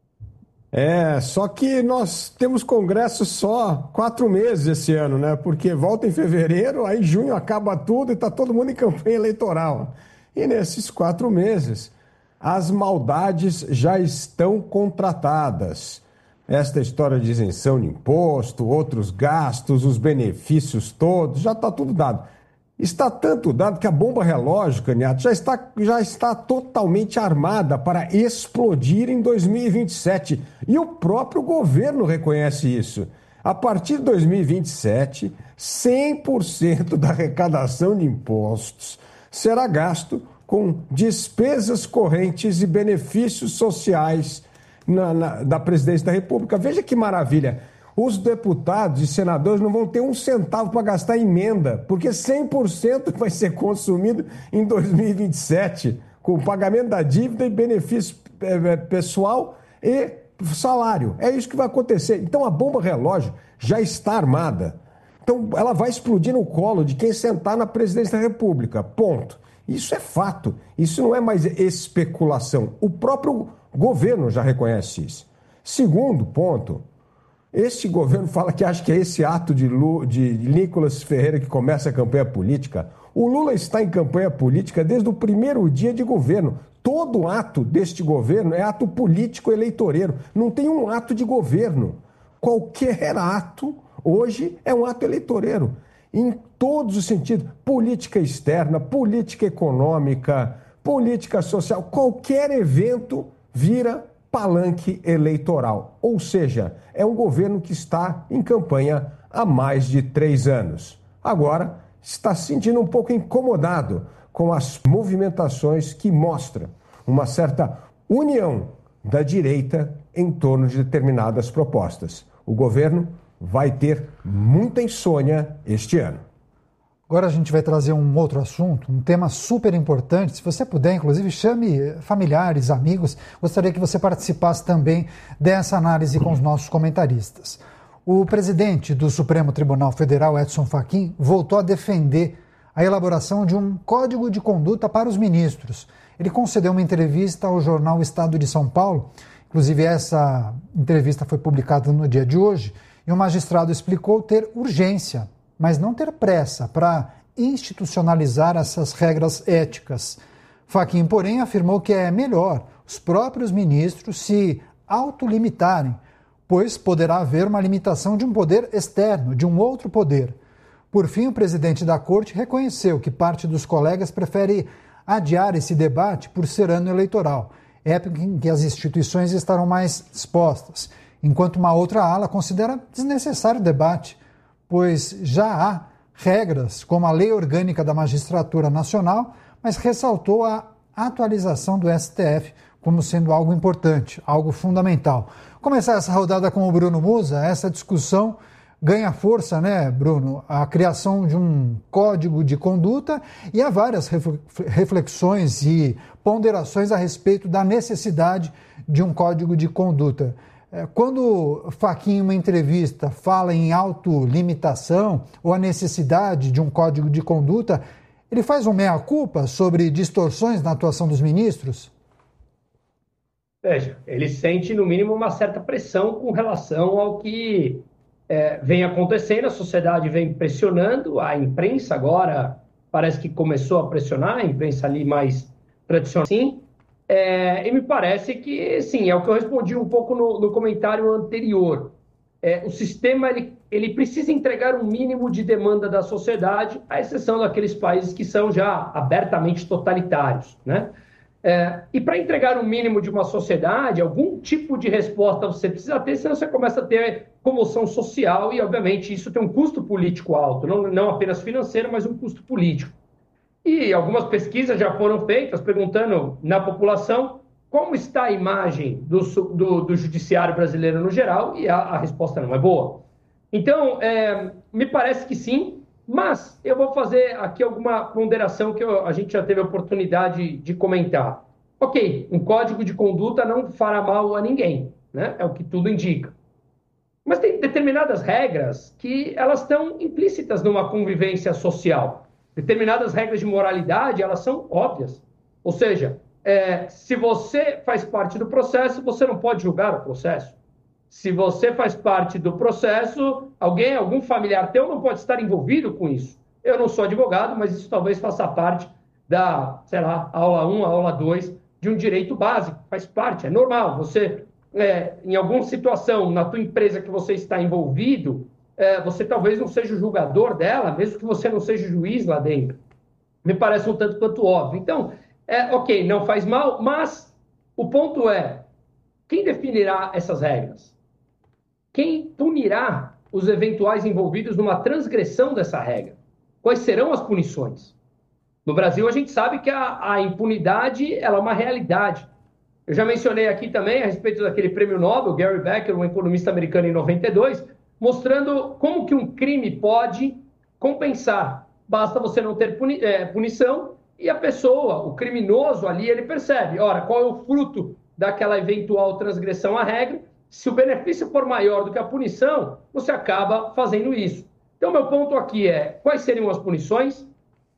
É, só que nós temos congresso só quatro meses esse ano, né? Porque volta em fevereiro, aí em junho acaba tudo e está todo mundo em campanha eleitoral. E nesses quatro meses, as maldades já estão contratadas. Esta história de isenção de imposto, outros gastos, os benefícios todos, já está tudo dado. Está tanto dado que a bomba relógio, Caniato, já está, já está totalmente armada para explodir em dois mil e vinte e sete. E o próprio governo reconhece isso. A partir de dois mil e vinte e sete, cem por cento da arrecadação de impostos será gasto com despesas correntes e benefícios sociais Na, na, da presidência da República. Veja que maravilha. Os deputados e senadores não vão ter um centavo para gastar em emenda, porque cem por cento vai ser consumido em dois mil e vinte e sete, com o pagamento da dívida e benefício é, pessoal e salário. É isso que vai acontecer. Então a bomba relógio já está armada. Então ela vai explodir no colo de quem sentar na presidência da República. Ponto. Isso é fato. Isso não é mais especulação. O próprio governo já reconhece isso. Segundo ponto, este governo fala que acha que é esse ato de, Lula, de Nicolas Ferreira que começa a campanha política. O Lula está em campanha política desde o primeiro dia de governo. Todo ato deste governo é ato político eleitoreiro. Não tem um ato de governo. Qualquer ato hoje é um ato eleitoreiro. Em todos os sentidos. Política externa, política econômica, política social, qualquer evento vira palanque eleitoral. Ou seja, é um governo que está em campanha há mais de três anos. Agora, está se sentindo um pouco incomodado com as movimentações que mostram uma certa união da direita em torno de determinadas propostas. O governo vai ter muita insônia este ano. Agora a gente vai trazer um outro assunto, um tema super importante. Se você puder, inclusive, chame familiares, amigos. Gostaria que você participasse também dessa análise com os nossos comentaristas. O presidente do Supremo Tribunal Federal, Edson Fachin, voltou a defender a elaboração de um código de conduta para os ministros. Ele concedeu uma entrevista ao jornal Estado de São Paulo. Inclusive, essa entrevista foi publicada no dia de hoje. E o magistrado explicou ter urgência, mas não ter pressa para institucionalizar essas regras éticas. Fachin, porém, afirmou que é melhor os próprios ministros se autolimitarem, pois poderá haver uma limitação de um poder externo, de um outro poder. Por fim, o presidente da corte reconheceu que parte dos colegas prefere adiar esse debate por ser ano eleitoral, época em que as instituições estarão mais dispostas, enquanto uma outra ala considera desnecessário o debate, pois já há regras como a Lei Orgânica da Magistratura Nacional, mas ressaltou a atualização do S T F como sendo algo importante, algo fundamental. Começar essa rodada com o Bruno Musa, essa discussão ganha força, né, Bruno? A criação de um código de conduta e há várias reflexões e ponderações a respeito da necessidade de um código de conduta. Quando Fachin, em uma entrevista, fala em autolimitação ou a necessidade de um código de conduta, ele faz um meia-culpa sobre distorções na atuação dos ministros? Veja, ele sente, no mínimo, uma certa pressão com relação ao que é, vem acontecendo, a sociedade vem pressionando, a imprensa agora parece que começou a pressionar, a imprensa ali mais tradicional, sim. É, e me parece que, sim, é o que eu respondi um pouco no, no comentário anterior. É, o sistema ele, ele precisa entregar um mínimo de demanda da sociedade, à exceção daqueles países que são já abertamente totalitários, né? É, e para entregar o mínimo de uma sociedade, algum tipo de resposta você precisa ter, senão você começa a ter comoção social e, obviamente, isso tem um custo político alto, não, não apenas financeiro, mas um custo político. E algumas pesquisas já foram feitas perguntando na população como está a imagem do, do, do judiciário brasileiro no geral, e a, a resposta não é boa. Então, é, me parece que sim, mas eu vou fazer aqui alguma ponderação que eu, a gente já teve a oportunidade de comentar. Ok, um código de conduta não fará mal a ninguém, né? É o que tudo indica. Mas tem determinadas regras que elas estão implícitas numa convivência social. Determinadas regras de moralidade, elas são óbvias. Ou seja, é, se você faz parte do processo, você não pode julgar o processo. Se você faz parte do processo, alguém, algum familiar teu não pode estar envolvido com isso. Eu não sou advogado, mas isso talvez faça parte da, sei lá, aula um, aula dois de um direito básico. Faz parte, é normal. Você, é, em alguma situação, na tua empresa que você está envolvido, é, você talvez não seja o julgador dela, mesmo que você não seja o juiz lá dentro. Me parece um tanto quanto óbvio. Então, é, ok, não faz mal, mas o ponto é, quem definirá essas regras? Quem punirá os eventuais envolvidos numa transgressão dessa regra? Quais serão as punições? No Brasil, a gente sabe que a, a impunidade ela é uma realidade. Eu já mencionei aqui também a respeito daquele prêmio Nobel, Gary Becker, um economista americano em noventa e dois, mostrando como que um crime pode compensar. Basta você não ter puni- é, punição e a pessoa, o criminoso ali, ele percebe, ora, qual é o fruto daquela eventual transgressão à regra. Se o benefício for maior do que a punição, você acaba fazendo isso. Então, meu ponto aqui é, quais seriam as punições?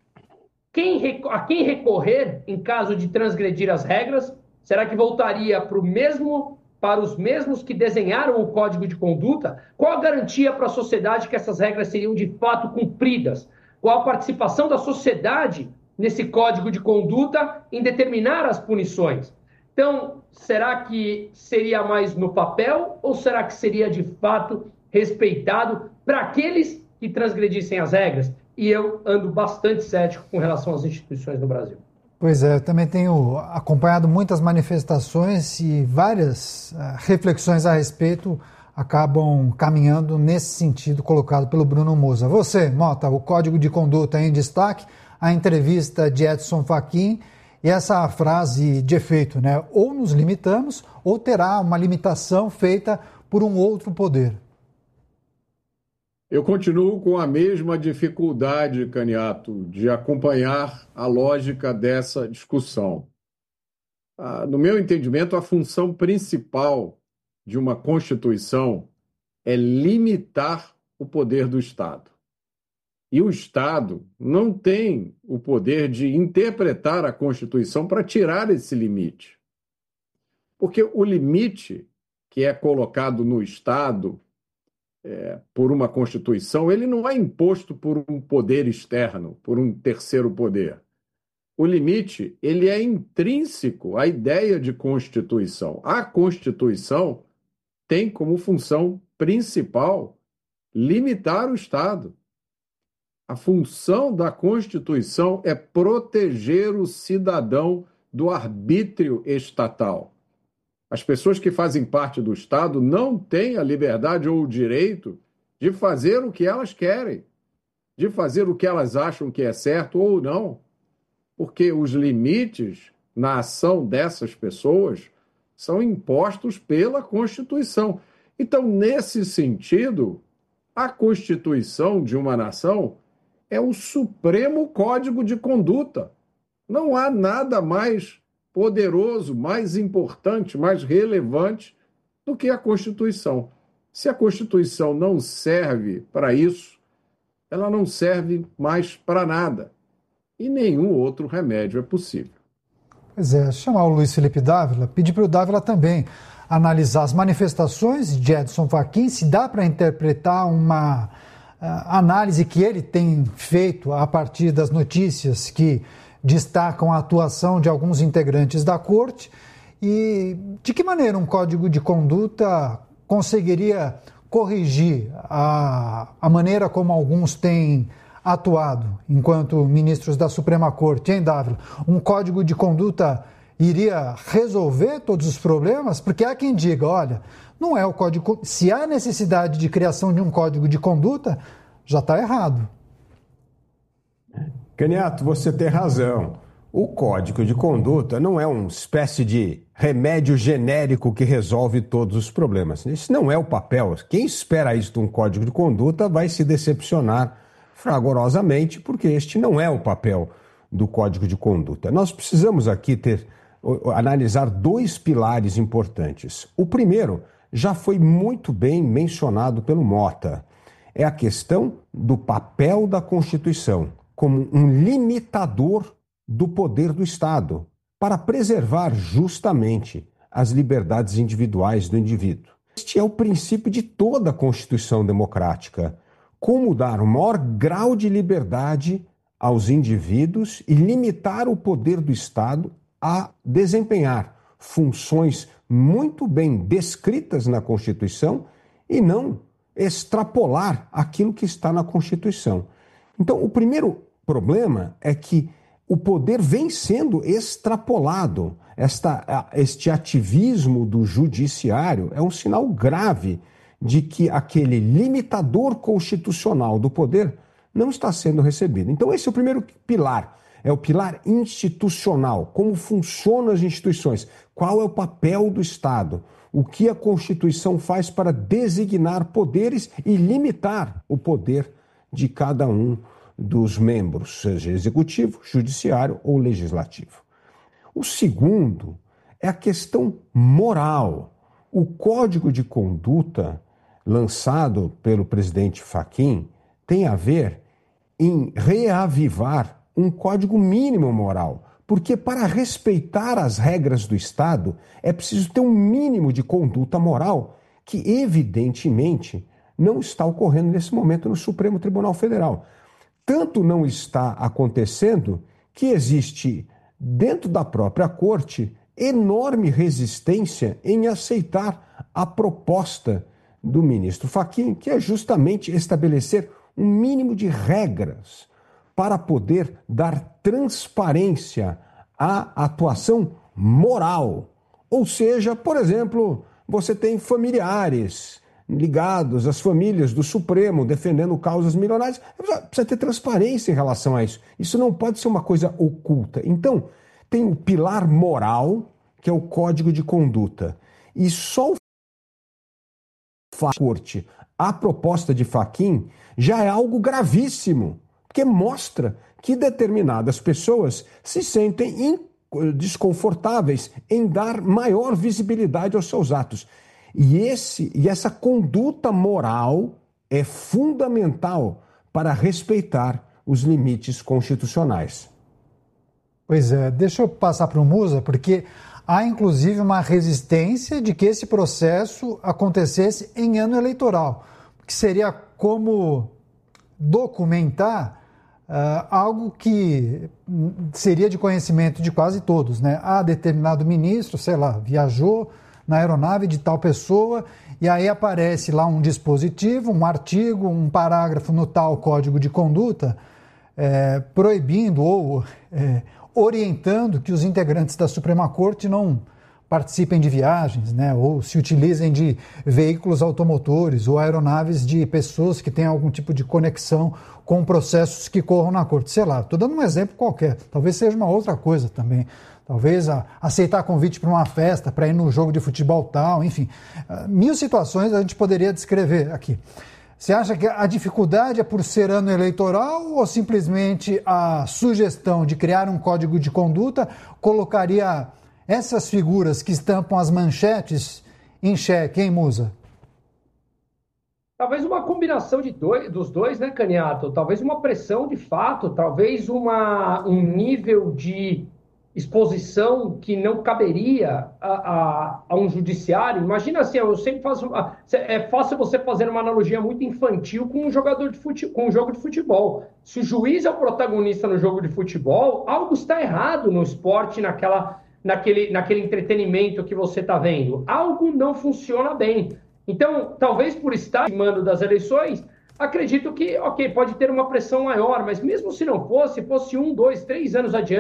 Quem, a quem recorrer em caso de transgredir as regras? Será que voltaria para o mesmo, para os mesmos que desenharam o código de conduta? Qual a garantia para a sociedade que essas regras seriam de fato cumpridas? Qual a participação da sociedade nesse código de conduta em determinar as punições? Então, será que seria mais no papel ou será que seria de fato respeitado para aqueles que transgredissem as regras? E eu ando bastante cético com relação às instituições no Brasil. Pois é, eu também tenho acompanhado muitas manifestações e várias uh, reflexões a respeito acabam caminhando nesse sentido colocado pelo Bruno Moza. Você, Mota, o Código de Conduta em destaque, a entrevista de Edson Fachin e essa frase de efeito, né? Ou nos limitamos ou terá uma limitação feita por um outro poder. Eu continuo com a mesma dificuldade, Caniato, de acompanhar a lógica dessa discussão. Ah, no meu entendimento, a função principal de uma Constituição é limitar o poder do Estado. E o Estado não tem o poder de interpretar a Constituição para tirar esse limite. Porque o limite que é colocado no Estado é, por uma Constituição, ele não é imposto por um poder externo, por um terceiro poder. O limite, ele é intrínseco à ideia de Constituição. A Constituição tem como função principal limitar o Estado. A função da Constituição é proteger o cidadão do arbítrio estatal. As pessoas que fazem parte do Estado não têm a liberdade ou o direito de fazer o que elas querem, de fazer o que elas acham que é certo ou não, porque os limites na ação dessas pessoas são impostos pela Constituição. Então, nesse sentido, a Constituição de uma nação é o supremo código de conduta. Não há nada mais poderoso, mais importante, mais relevante do que a Constituição. Se a Constituição não serve para isso, ela não serve mais para nada. E nenhum outro remédio é possível. Pois é, chamar o Luiz Felipe Dávila, pedir para o Dávila também analisar as manifestações de Edson Fachin, se dá para interpretar uma uh, análise que ele tem feito a partir das notícias que destacam a atuação de alguns integrantes da corte e de que maneira um código de conduta conseguiria corrigir a, a maneira como alguns têm atuado enquanto ministros da Suprema Corte, hein, Dávila? Um código de conduta iria resolver todos os problemas? Porque há quem diga, olha, não é o código... Se há necessidade de criação de um código de conduta, já está errado. Caniato, você tem razão. O código de conduta não é uma espécie de remédio genérico que resolve todos os problemas. Esse não é o papel. Quem espera isso de um código de conduta vai se decepcionar fragorosamente, porque este não é o papel do código de conduta. Nós precisamos aqui ter, analisar dois pilares importantes. O primeiro já foi muito bem mencionado pelo Mota. É a questão do papel da Constituição como um limitador do poder do Estado para preservar justamente as liberdades individuais do indivíduo. Este é o princípio de toda a Constituição democrática. Como dar o maior grau de liberdade aos indivíduos e limitar o poder do Estado a desempenhar funções muito bem descritas na Constituição e não extrapolar aquilo que está na Constituição. Então, o primeiro problema é que o poder vem sendo extrapolado. Esta, este ativismo do judiciário é um sinal grave de que aquele limitador constitucional do poder não está sendo recebido. Então, esse é o primeiro pilar. É o pilar institucional. Como funcionam as instituições? Qual é o papel do Estado? O que a Constituição faz para designar poderes e limitar o poder de cada um dos membros, seja executivo, judiciário ou legislativo. O segundo é a questão moral. O Código de Conduta lançado pelo presidente Fachin tem a ver em reavivar um código mínimo moral, porque para respeitar as regras do Estado é preciso ter um mínimo de conduta moral que, evidentemente, não está ocorrendo nesse momento no Supremo Tribunal Federal. Tanto não está acontecendo que existe, dentro da própria Corte, enorme resistência em aceitar a proposta do ministro Fachin, que é justamente estabelecer um mínimo de regras para poder dar transparência à atuação moral. Ou seja, por exemplo, você tem familiares ligados às famílias do Supremo, defendendo causas milionárias, precisa ter transparência em relação a isso. Isso não pode ser uma coisa oculta. Então, tem o pilar moral, que é o Código de Conduta. E só o Corte, a proposta de Fachin, já é algo gravíssimo, porque mostra que determinadas pessoas se sentem desconfortáveis em dar maior visibilidade aos seus atos. E, esse, e essa conduta moral é fundamental para respeitar os limites constitucionais. Pois é, deixa eu passar para o Musa, porque há inclusive uma resistência de que esse processo acontecesse em ano eleitoral, que seria como documentar uh, algo que seria de conhecimento de quase todos, né? Ah, determinado ministro, sei lá, viajou na aeronave de tal pessoa, e aí aparece lá um dispositivo, um artigo, um parágrafo no tal Código de Conduta, é, proibindo ou é, orientando que os integrantes da Suprema Corte não participem de viagens, né, ou se utilizem de veículos automotores ou aeronaves de pessoas que têm algum tipo de conexão com processos que corram na Corte. Sei lá, estou dando um exemplo qualquer, talvez seja uma outra coisa também. Talvez a, aceitar convite para uma festa, para ir no jogo de futebol tal, enfim. Mil situações a gente poderia descrever aqui. Você acha que a dificuldade é por ser ano eleitoral ou simplesmente a sugestão de criar um código de conduta colocaria essas figuras que estampam as manchetes em xeque, hein, Musa? Talvez uma combinação de dois, dos dois, né, Caniato? Talvez uma pressão de fato, talvez uma, um nível de exposição que não caberia a, a, a um judiciário. Imagina assim, eu sempre faço... É fácil você fazer uma analogia muito infantil com um jogador de futebol, com um jogo de futebol. Se o juiz é o protagonista no jogo de futebol, algo está errado no esporte, naquela, naquele, naquele entretenimento que você está vendo. Algo não funciona bem. Então, talvez por estar em mando das eleições, acredito que, ok, pode ter uma pressão maior, mas mesmo se não fosse, fosse um, dois, três anos adiante,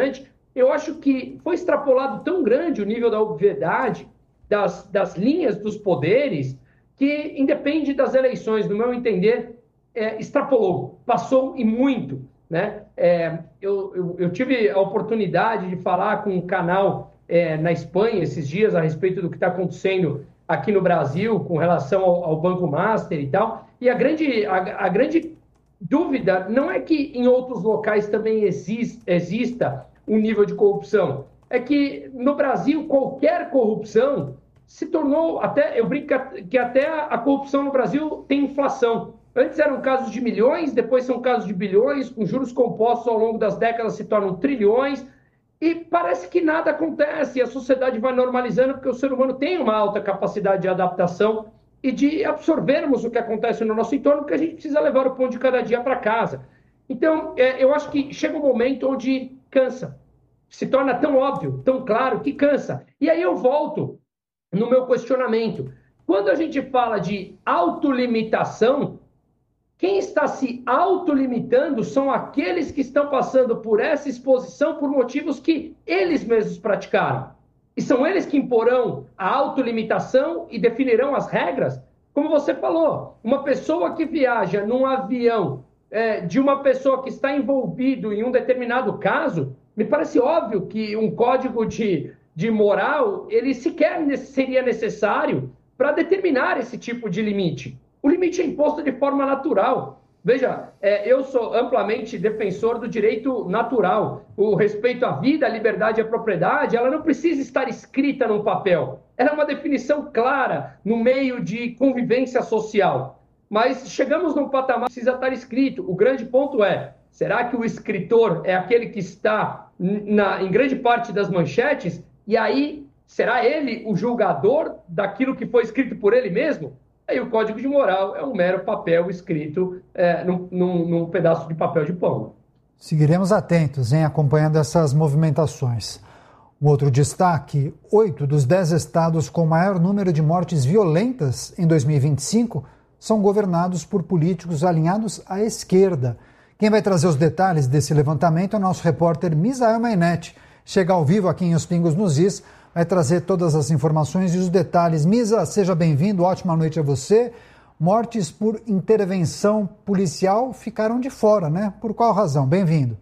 eu acho que foi extrapolado tão grande o nível da obviedade das, das linhas dos poderes que, independe das eleições, no meu entender, é, extrapolou, passou e muito, né? É, eu, eu, eu tive a oportunidade de falar com um canal é, na Espanha esses dias a respeito do que está acontecendo aqui no Brasil com relação ao, ao Banco Master e tal, e a grande, a, a grande dúvida não é que em outros locais também exist, exista um nível de corrupção, é que no Brasil qualquer corrupção se tornou, até eu brinco que até a corrupção no Brasil tem inflação. Antes eram casos de milhões, depois são casos de bilhões, com juros compostos ao longo das décadas se tornam trilhões, e parece que nada acontece, e a sociedade vai normalizando, porque o ser humano tem uma alta capacidade de adaptação e de absorvermos o que acontece no nosso entorno, porque a gente precisa levar o pão de cada dia para casa. Então, é, eu acho que chega um momento onde cansa, se torna tão óbvio, tão claro, que cansa. E aí eu volto no meu questionamento. Quando a gente fala de autolimitação, quem está se autolimitando são aqueles que estão passando por essa exposição por motivos que eles mesmos praticaram. E são eles que imporão a autolimitação e definirão as regras. Como você falou, uma pessoa que viaja num avião é, de uma pessoa que está envolvido em um determinado caso, me parece óbvio que um código de, de moral, ele sequer seria necessário para determinar esse tipo de limite. O limite é imposto de forma natural. Veja, é, eu sou amplamente defensor do direito natural. O respeito à vida, à liberdade e à propriedade, ela não precisa estar escrita num papel. Ela é uma definição clara no meio de convivência social. Mas chegamos num patamar que precisa estar escrito. O grande ponto é, será que o escritor é aquele que está na, em grande parte das manchetes? E aí, será ele o julgador daquilo que foi escrito por ele mesmo? Aí o Código de Moral é um mero papel escrito é, num, num, num pedaço de papel de pão. Seguiremos atentos, hein, acompanhando essas movimentações. Um outro destaque, oito dos dez estados com maior número de mortes violentas em dois mil e vinte e cinco são governados por políticos alinhados à esquerda. Quem vai trazer os detalhes desse levantamento é o nosso repórter Misael Mainetti. Chega ao vivo aqui em Os Pingos nos Is, vai trazer todas as informações e os detalhes. Misa, seja bem-vindo, ótima noite a você. Mortes por intervenção policial ficaram de fora, né? Por qual razão? Bem-vindo.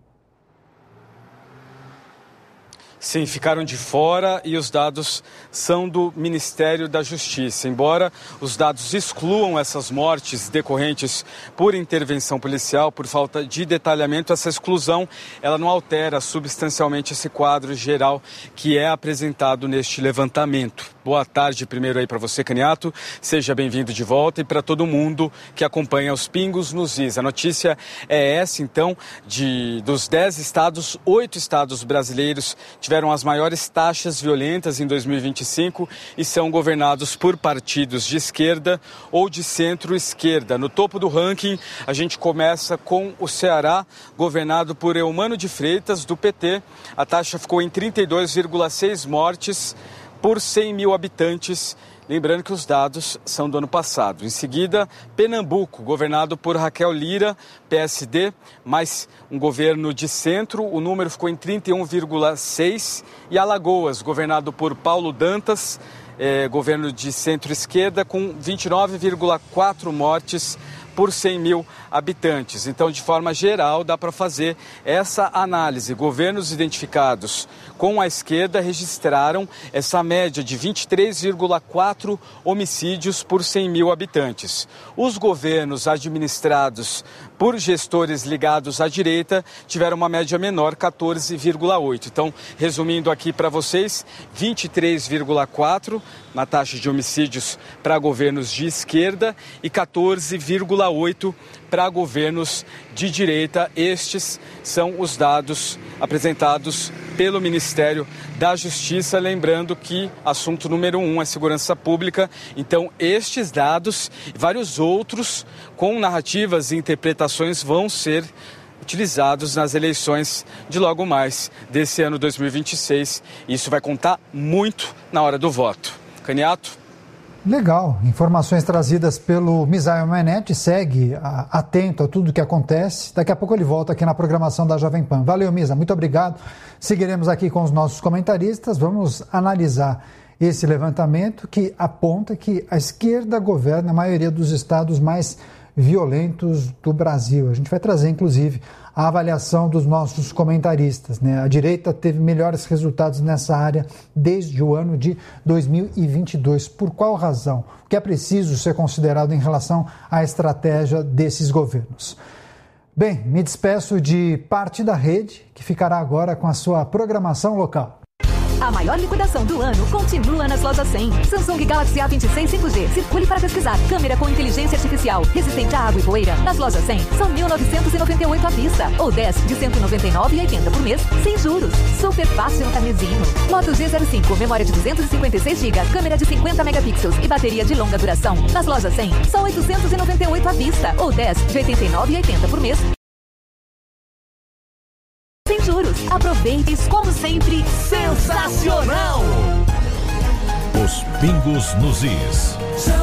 Sim, ficaram de fora e os dados são do Ministério da Justiça. Embora os dados excluam essas mortes decorrentes por intervenção policial, por falta de detalhamento, essa exclusão ela não altera substancialmente esse quadro geral que é apresentado neste levantamento. Boa tarde primeiro aí para você, Caniato. Seja bem-vindo de volta e para todo mundo que acompanha os Pingos nos Is. A notícia é essa, então, de dos dez estados, oito estados brasileiros tiveram as maiores taxas violentas em dois mil e vinte e cinco e são governados por partidos de esquerda ou de centro-esquerda. No topo do ranking, a gente começa com o Ceará, governado por Eumano de Freitas, do P T. A taxa ficou em trinta e dois vírgula seis mortes por cem mil habitantes. Lembrando que os dados são do ano passado. Em seguida, Pernambuco, governado por Raquel Lira, P S D, mais um governo de centro, o número ficou em trinta e um vírgula seis. E Alagoas, governado por Paulo Dantas, eh, governo de centro-esquerda, com vinte e nove vírgula quatro mortes por cem mil habitantes. Então, de forma geral, dá para fazer essa análise. Governos identificados com a esquerda registraram essa média de vinte e três vírgula quatro homicídios por cem mil habitantes. Os governos administrados por gestores ligados à direita tiveram uma média menor, quatorze vírgula oito. Então, resumindo aqui para vocês, vinte e três vírgula quatro na taxa de homicídios para governos de esquerda e quatorze vírgula oito para governos de direita. Estes são os dados apresentados pelo Ministério da Justiça, lembrando que assunto número um é segurança pública. Então, estes dados e vários outros com narrativas e interpretações vão ser utilizados nas eleições de logo mais desse ano dois mil e vinte e seis. Isso vai contar muito na hora do voto. Caniato? Legal, informações trazidas pelo Misael Mainetti, segue a, atento a tudo que acontece. Daqui a pouco ele volta aqui na programação da Jovem Pan. Valeu, Misa, muito obrigado. Seguiremos aqui com os nossos comentaristas, vamos analisar esse levantamento que aponta que a esquerda governa a maioria dos estados mais violentos do Brasil. A gente vai trazer, inclusive, a avaliação dos nossos comentaristas, né? A direita teve melhores resultados nessa área desde o ano de dois mil e vinte e dois. Por qual razão? O que é preciso ser considerado em relação à estratégia desses governos? Bem, me despeço de parte da rede, que ficará agora com a sua programação local. A maior liquidação do ano continua nas lojas cem. Samsung Galaxy A vinte e seis cinco G. Circule para pesquisar. Câmera com inteligência artificial. Resistente à água e poeira. Nas lojas cem. São mil novecentos e noventa e oito à vista. Ou dez de cento e noventa e nove reais e oitenta centavos por mês. Sem juros. Super fácil no carnezinho. Moto G zero cinco. Memória de duzentos e cinquenta e seis gigabytes. Câmera de cinquenta megapixels. E bateria de longa duração. Nas lojas cem. São oitocentos e noventa e oito à vista. Ou dez de oitenta e nove reais e oitenta centavos por mês. Sem juros. Aproveite, como sempre, sensacional! Os pingos nos is.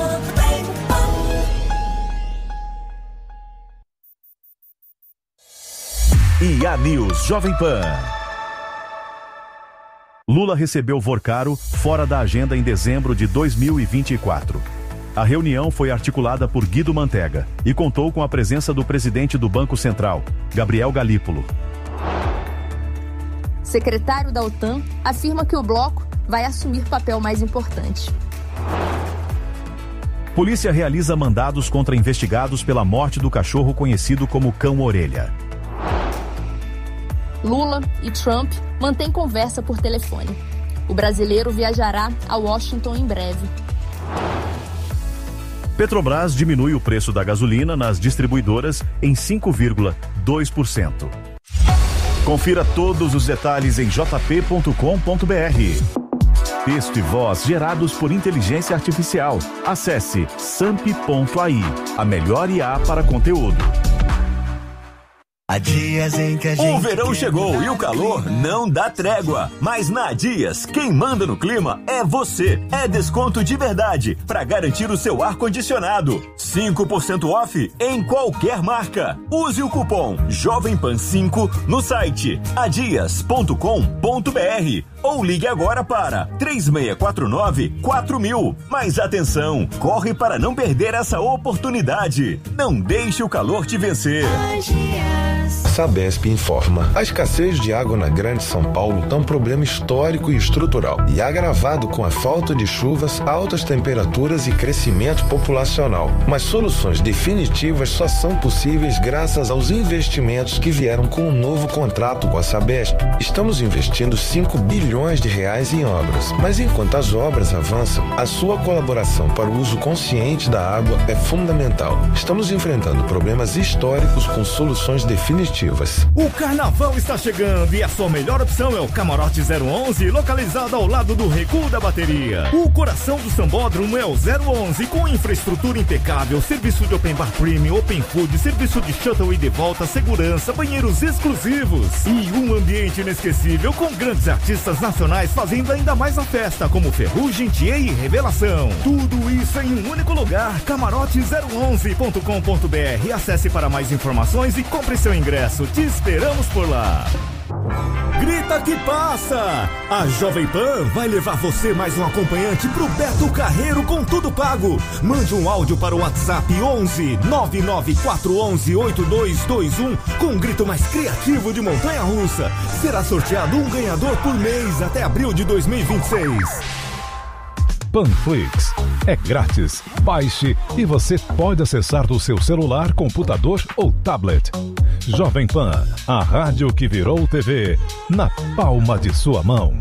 I A News Jovem Pan. Lula recebeu Vorcaro fora da agenda em dezembro de dois mil e vinte e quatro. A reunião foi articulada por Guido Mantega e contou com a presença do presidente do Banco Central, Gabriel Galípolo. Secretário da OTAN afirma que o bloco vai assumir papel mais importante. Polícia realiza mandados contra investigados pela morte do cachorro conhecido como cão-orelha. Lula e Trump mantêm conversa por telefone. O brasileiro viajará a Washington em breve. Petrobras diminui o preço da gasolina nas distribuidoras em cinco vírgula dois por cento. Confira todos os detalhes em j p ponto com ponto b r. Texto e voz gerados por inteligência artificial. Acesse samp ponto a i, a melhor I A para conteúdo. Há dias em que a gente... O verão chegou e o calor não dá trégua. Mas na Dias, quem manda no clima é você. É desconto de verdade para garantir o seu ar-condicionado. cinco por cento off em qualquer marca. Use o cupom Jovem Pan cinco no site adias ponto com ponto b r ou ligue agora para três seis quatro nove quatro mil. Mas atenção, corre para não perder essa oportunidade. Não deixe o calor te vencer. Sabesp informa. A escassez de água na Grande São Paulo é um problema histórico e estrutural e agravado com a falta de chuvas, altas temperaturas e crescimento populacional. Mas soluções definitivas só são possíveis graças aos investimentos que vieram com o novo contrato com a Sabesp. Estamos investindo cinco bilhões de reais em obras, mas enquanto as obras avançam, a sua colaboração para o uso consciente da água é fundamental. Estamos enfrentando problemas históricos com soluções definitivas. O carnaval está chegando e a sua melhor opção é o Camarote zero onze, localizado ao lado do Recuo da Bateria. O coração do sambódromo é o zero onze, com infraestrutura impecável, serviço de open bar premium, open food, serviço de shuttle e de volta, segurança, banheiros exclusivos e um ambiente inesquecível com grandes artistas nacionais fazendo ainda mais a festa, como Ferrugem, Thier e Revelação. Tudo isso em um único lugar, camarote zero onze ponto com ponto b r. Acesse para mais informações e compre seu ingresso. Te esperamos por lá. Grita que passa! A Jovem Pan vai levar você mais um acompanhante pro Beto Carreiro com tudo pago. Mande um áudio para o WhatsApp onze nove nove quatro onze oito dois dois um com um grito mais criativo de montanha-russa. Será sorteado um ganhador por mês até abril de dois mil e vinte e seis. Panflix. É grátis. Baixe e você pode acessar do seu celular, computador ou tablet. Jovem Pan, a rádio que virou T V, na palma de sua mão.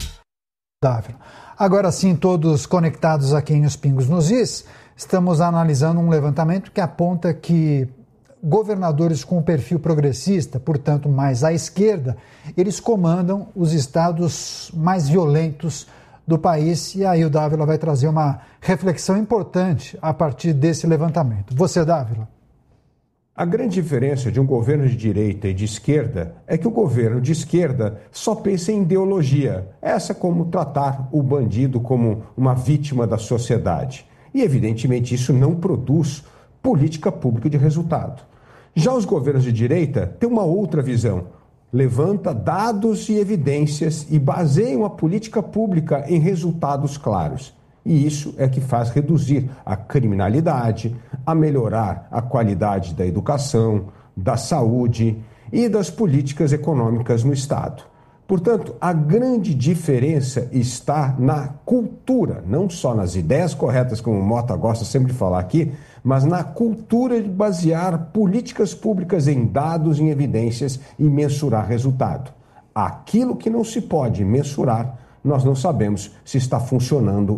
Agora sim, todos conectados aqui em Os Pingos nos Is, estamos analisando um levantamento que aponta que governadores com perfil progressista, portanto mais à esquerda, eles comandam os estados mais violentos do país, e aí o Dávila vai trazer uma reflexão importante a partir desse levantamento. Você, Dávila? A grande diferença de um governo de direita e de esquerda é que o governo de esquerda só pensa em ideologia, essa como tratar o bandido como uma vítima da sociedade. E, evidentemente, isso não produz política pública de resultado. Já os governos de direita têm uma outra visão. Levanta dados e evidências e baseiam a política pública em resultados claros. E isso é que faz reduzir a criminalidade, a melhorar a qualidade da educação, da saúde e das políticas econômicas no Estado. Portanto, a grande diferença está na cultura, não só nas ideias corretas, como o Mota gosta sempre de falar aqui, mas na cultura de basear políticas públicas em dados, em evidências e mensurar resultado. Aquilo que não se pode mensurar, nós não sabemos se está funcionando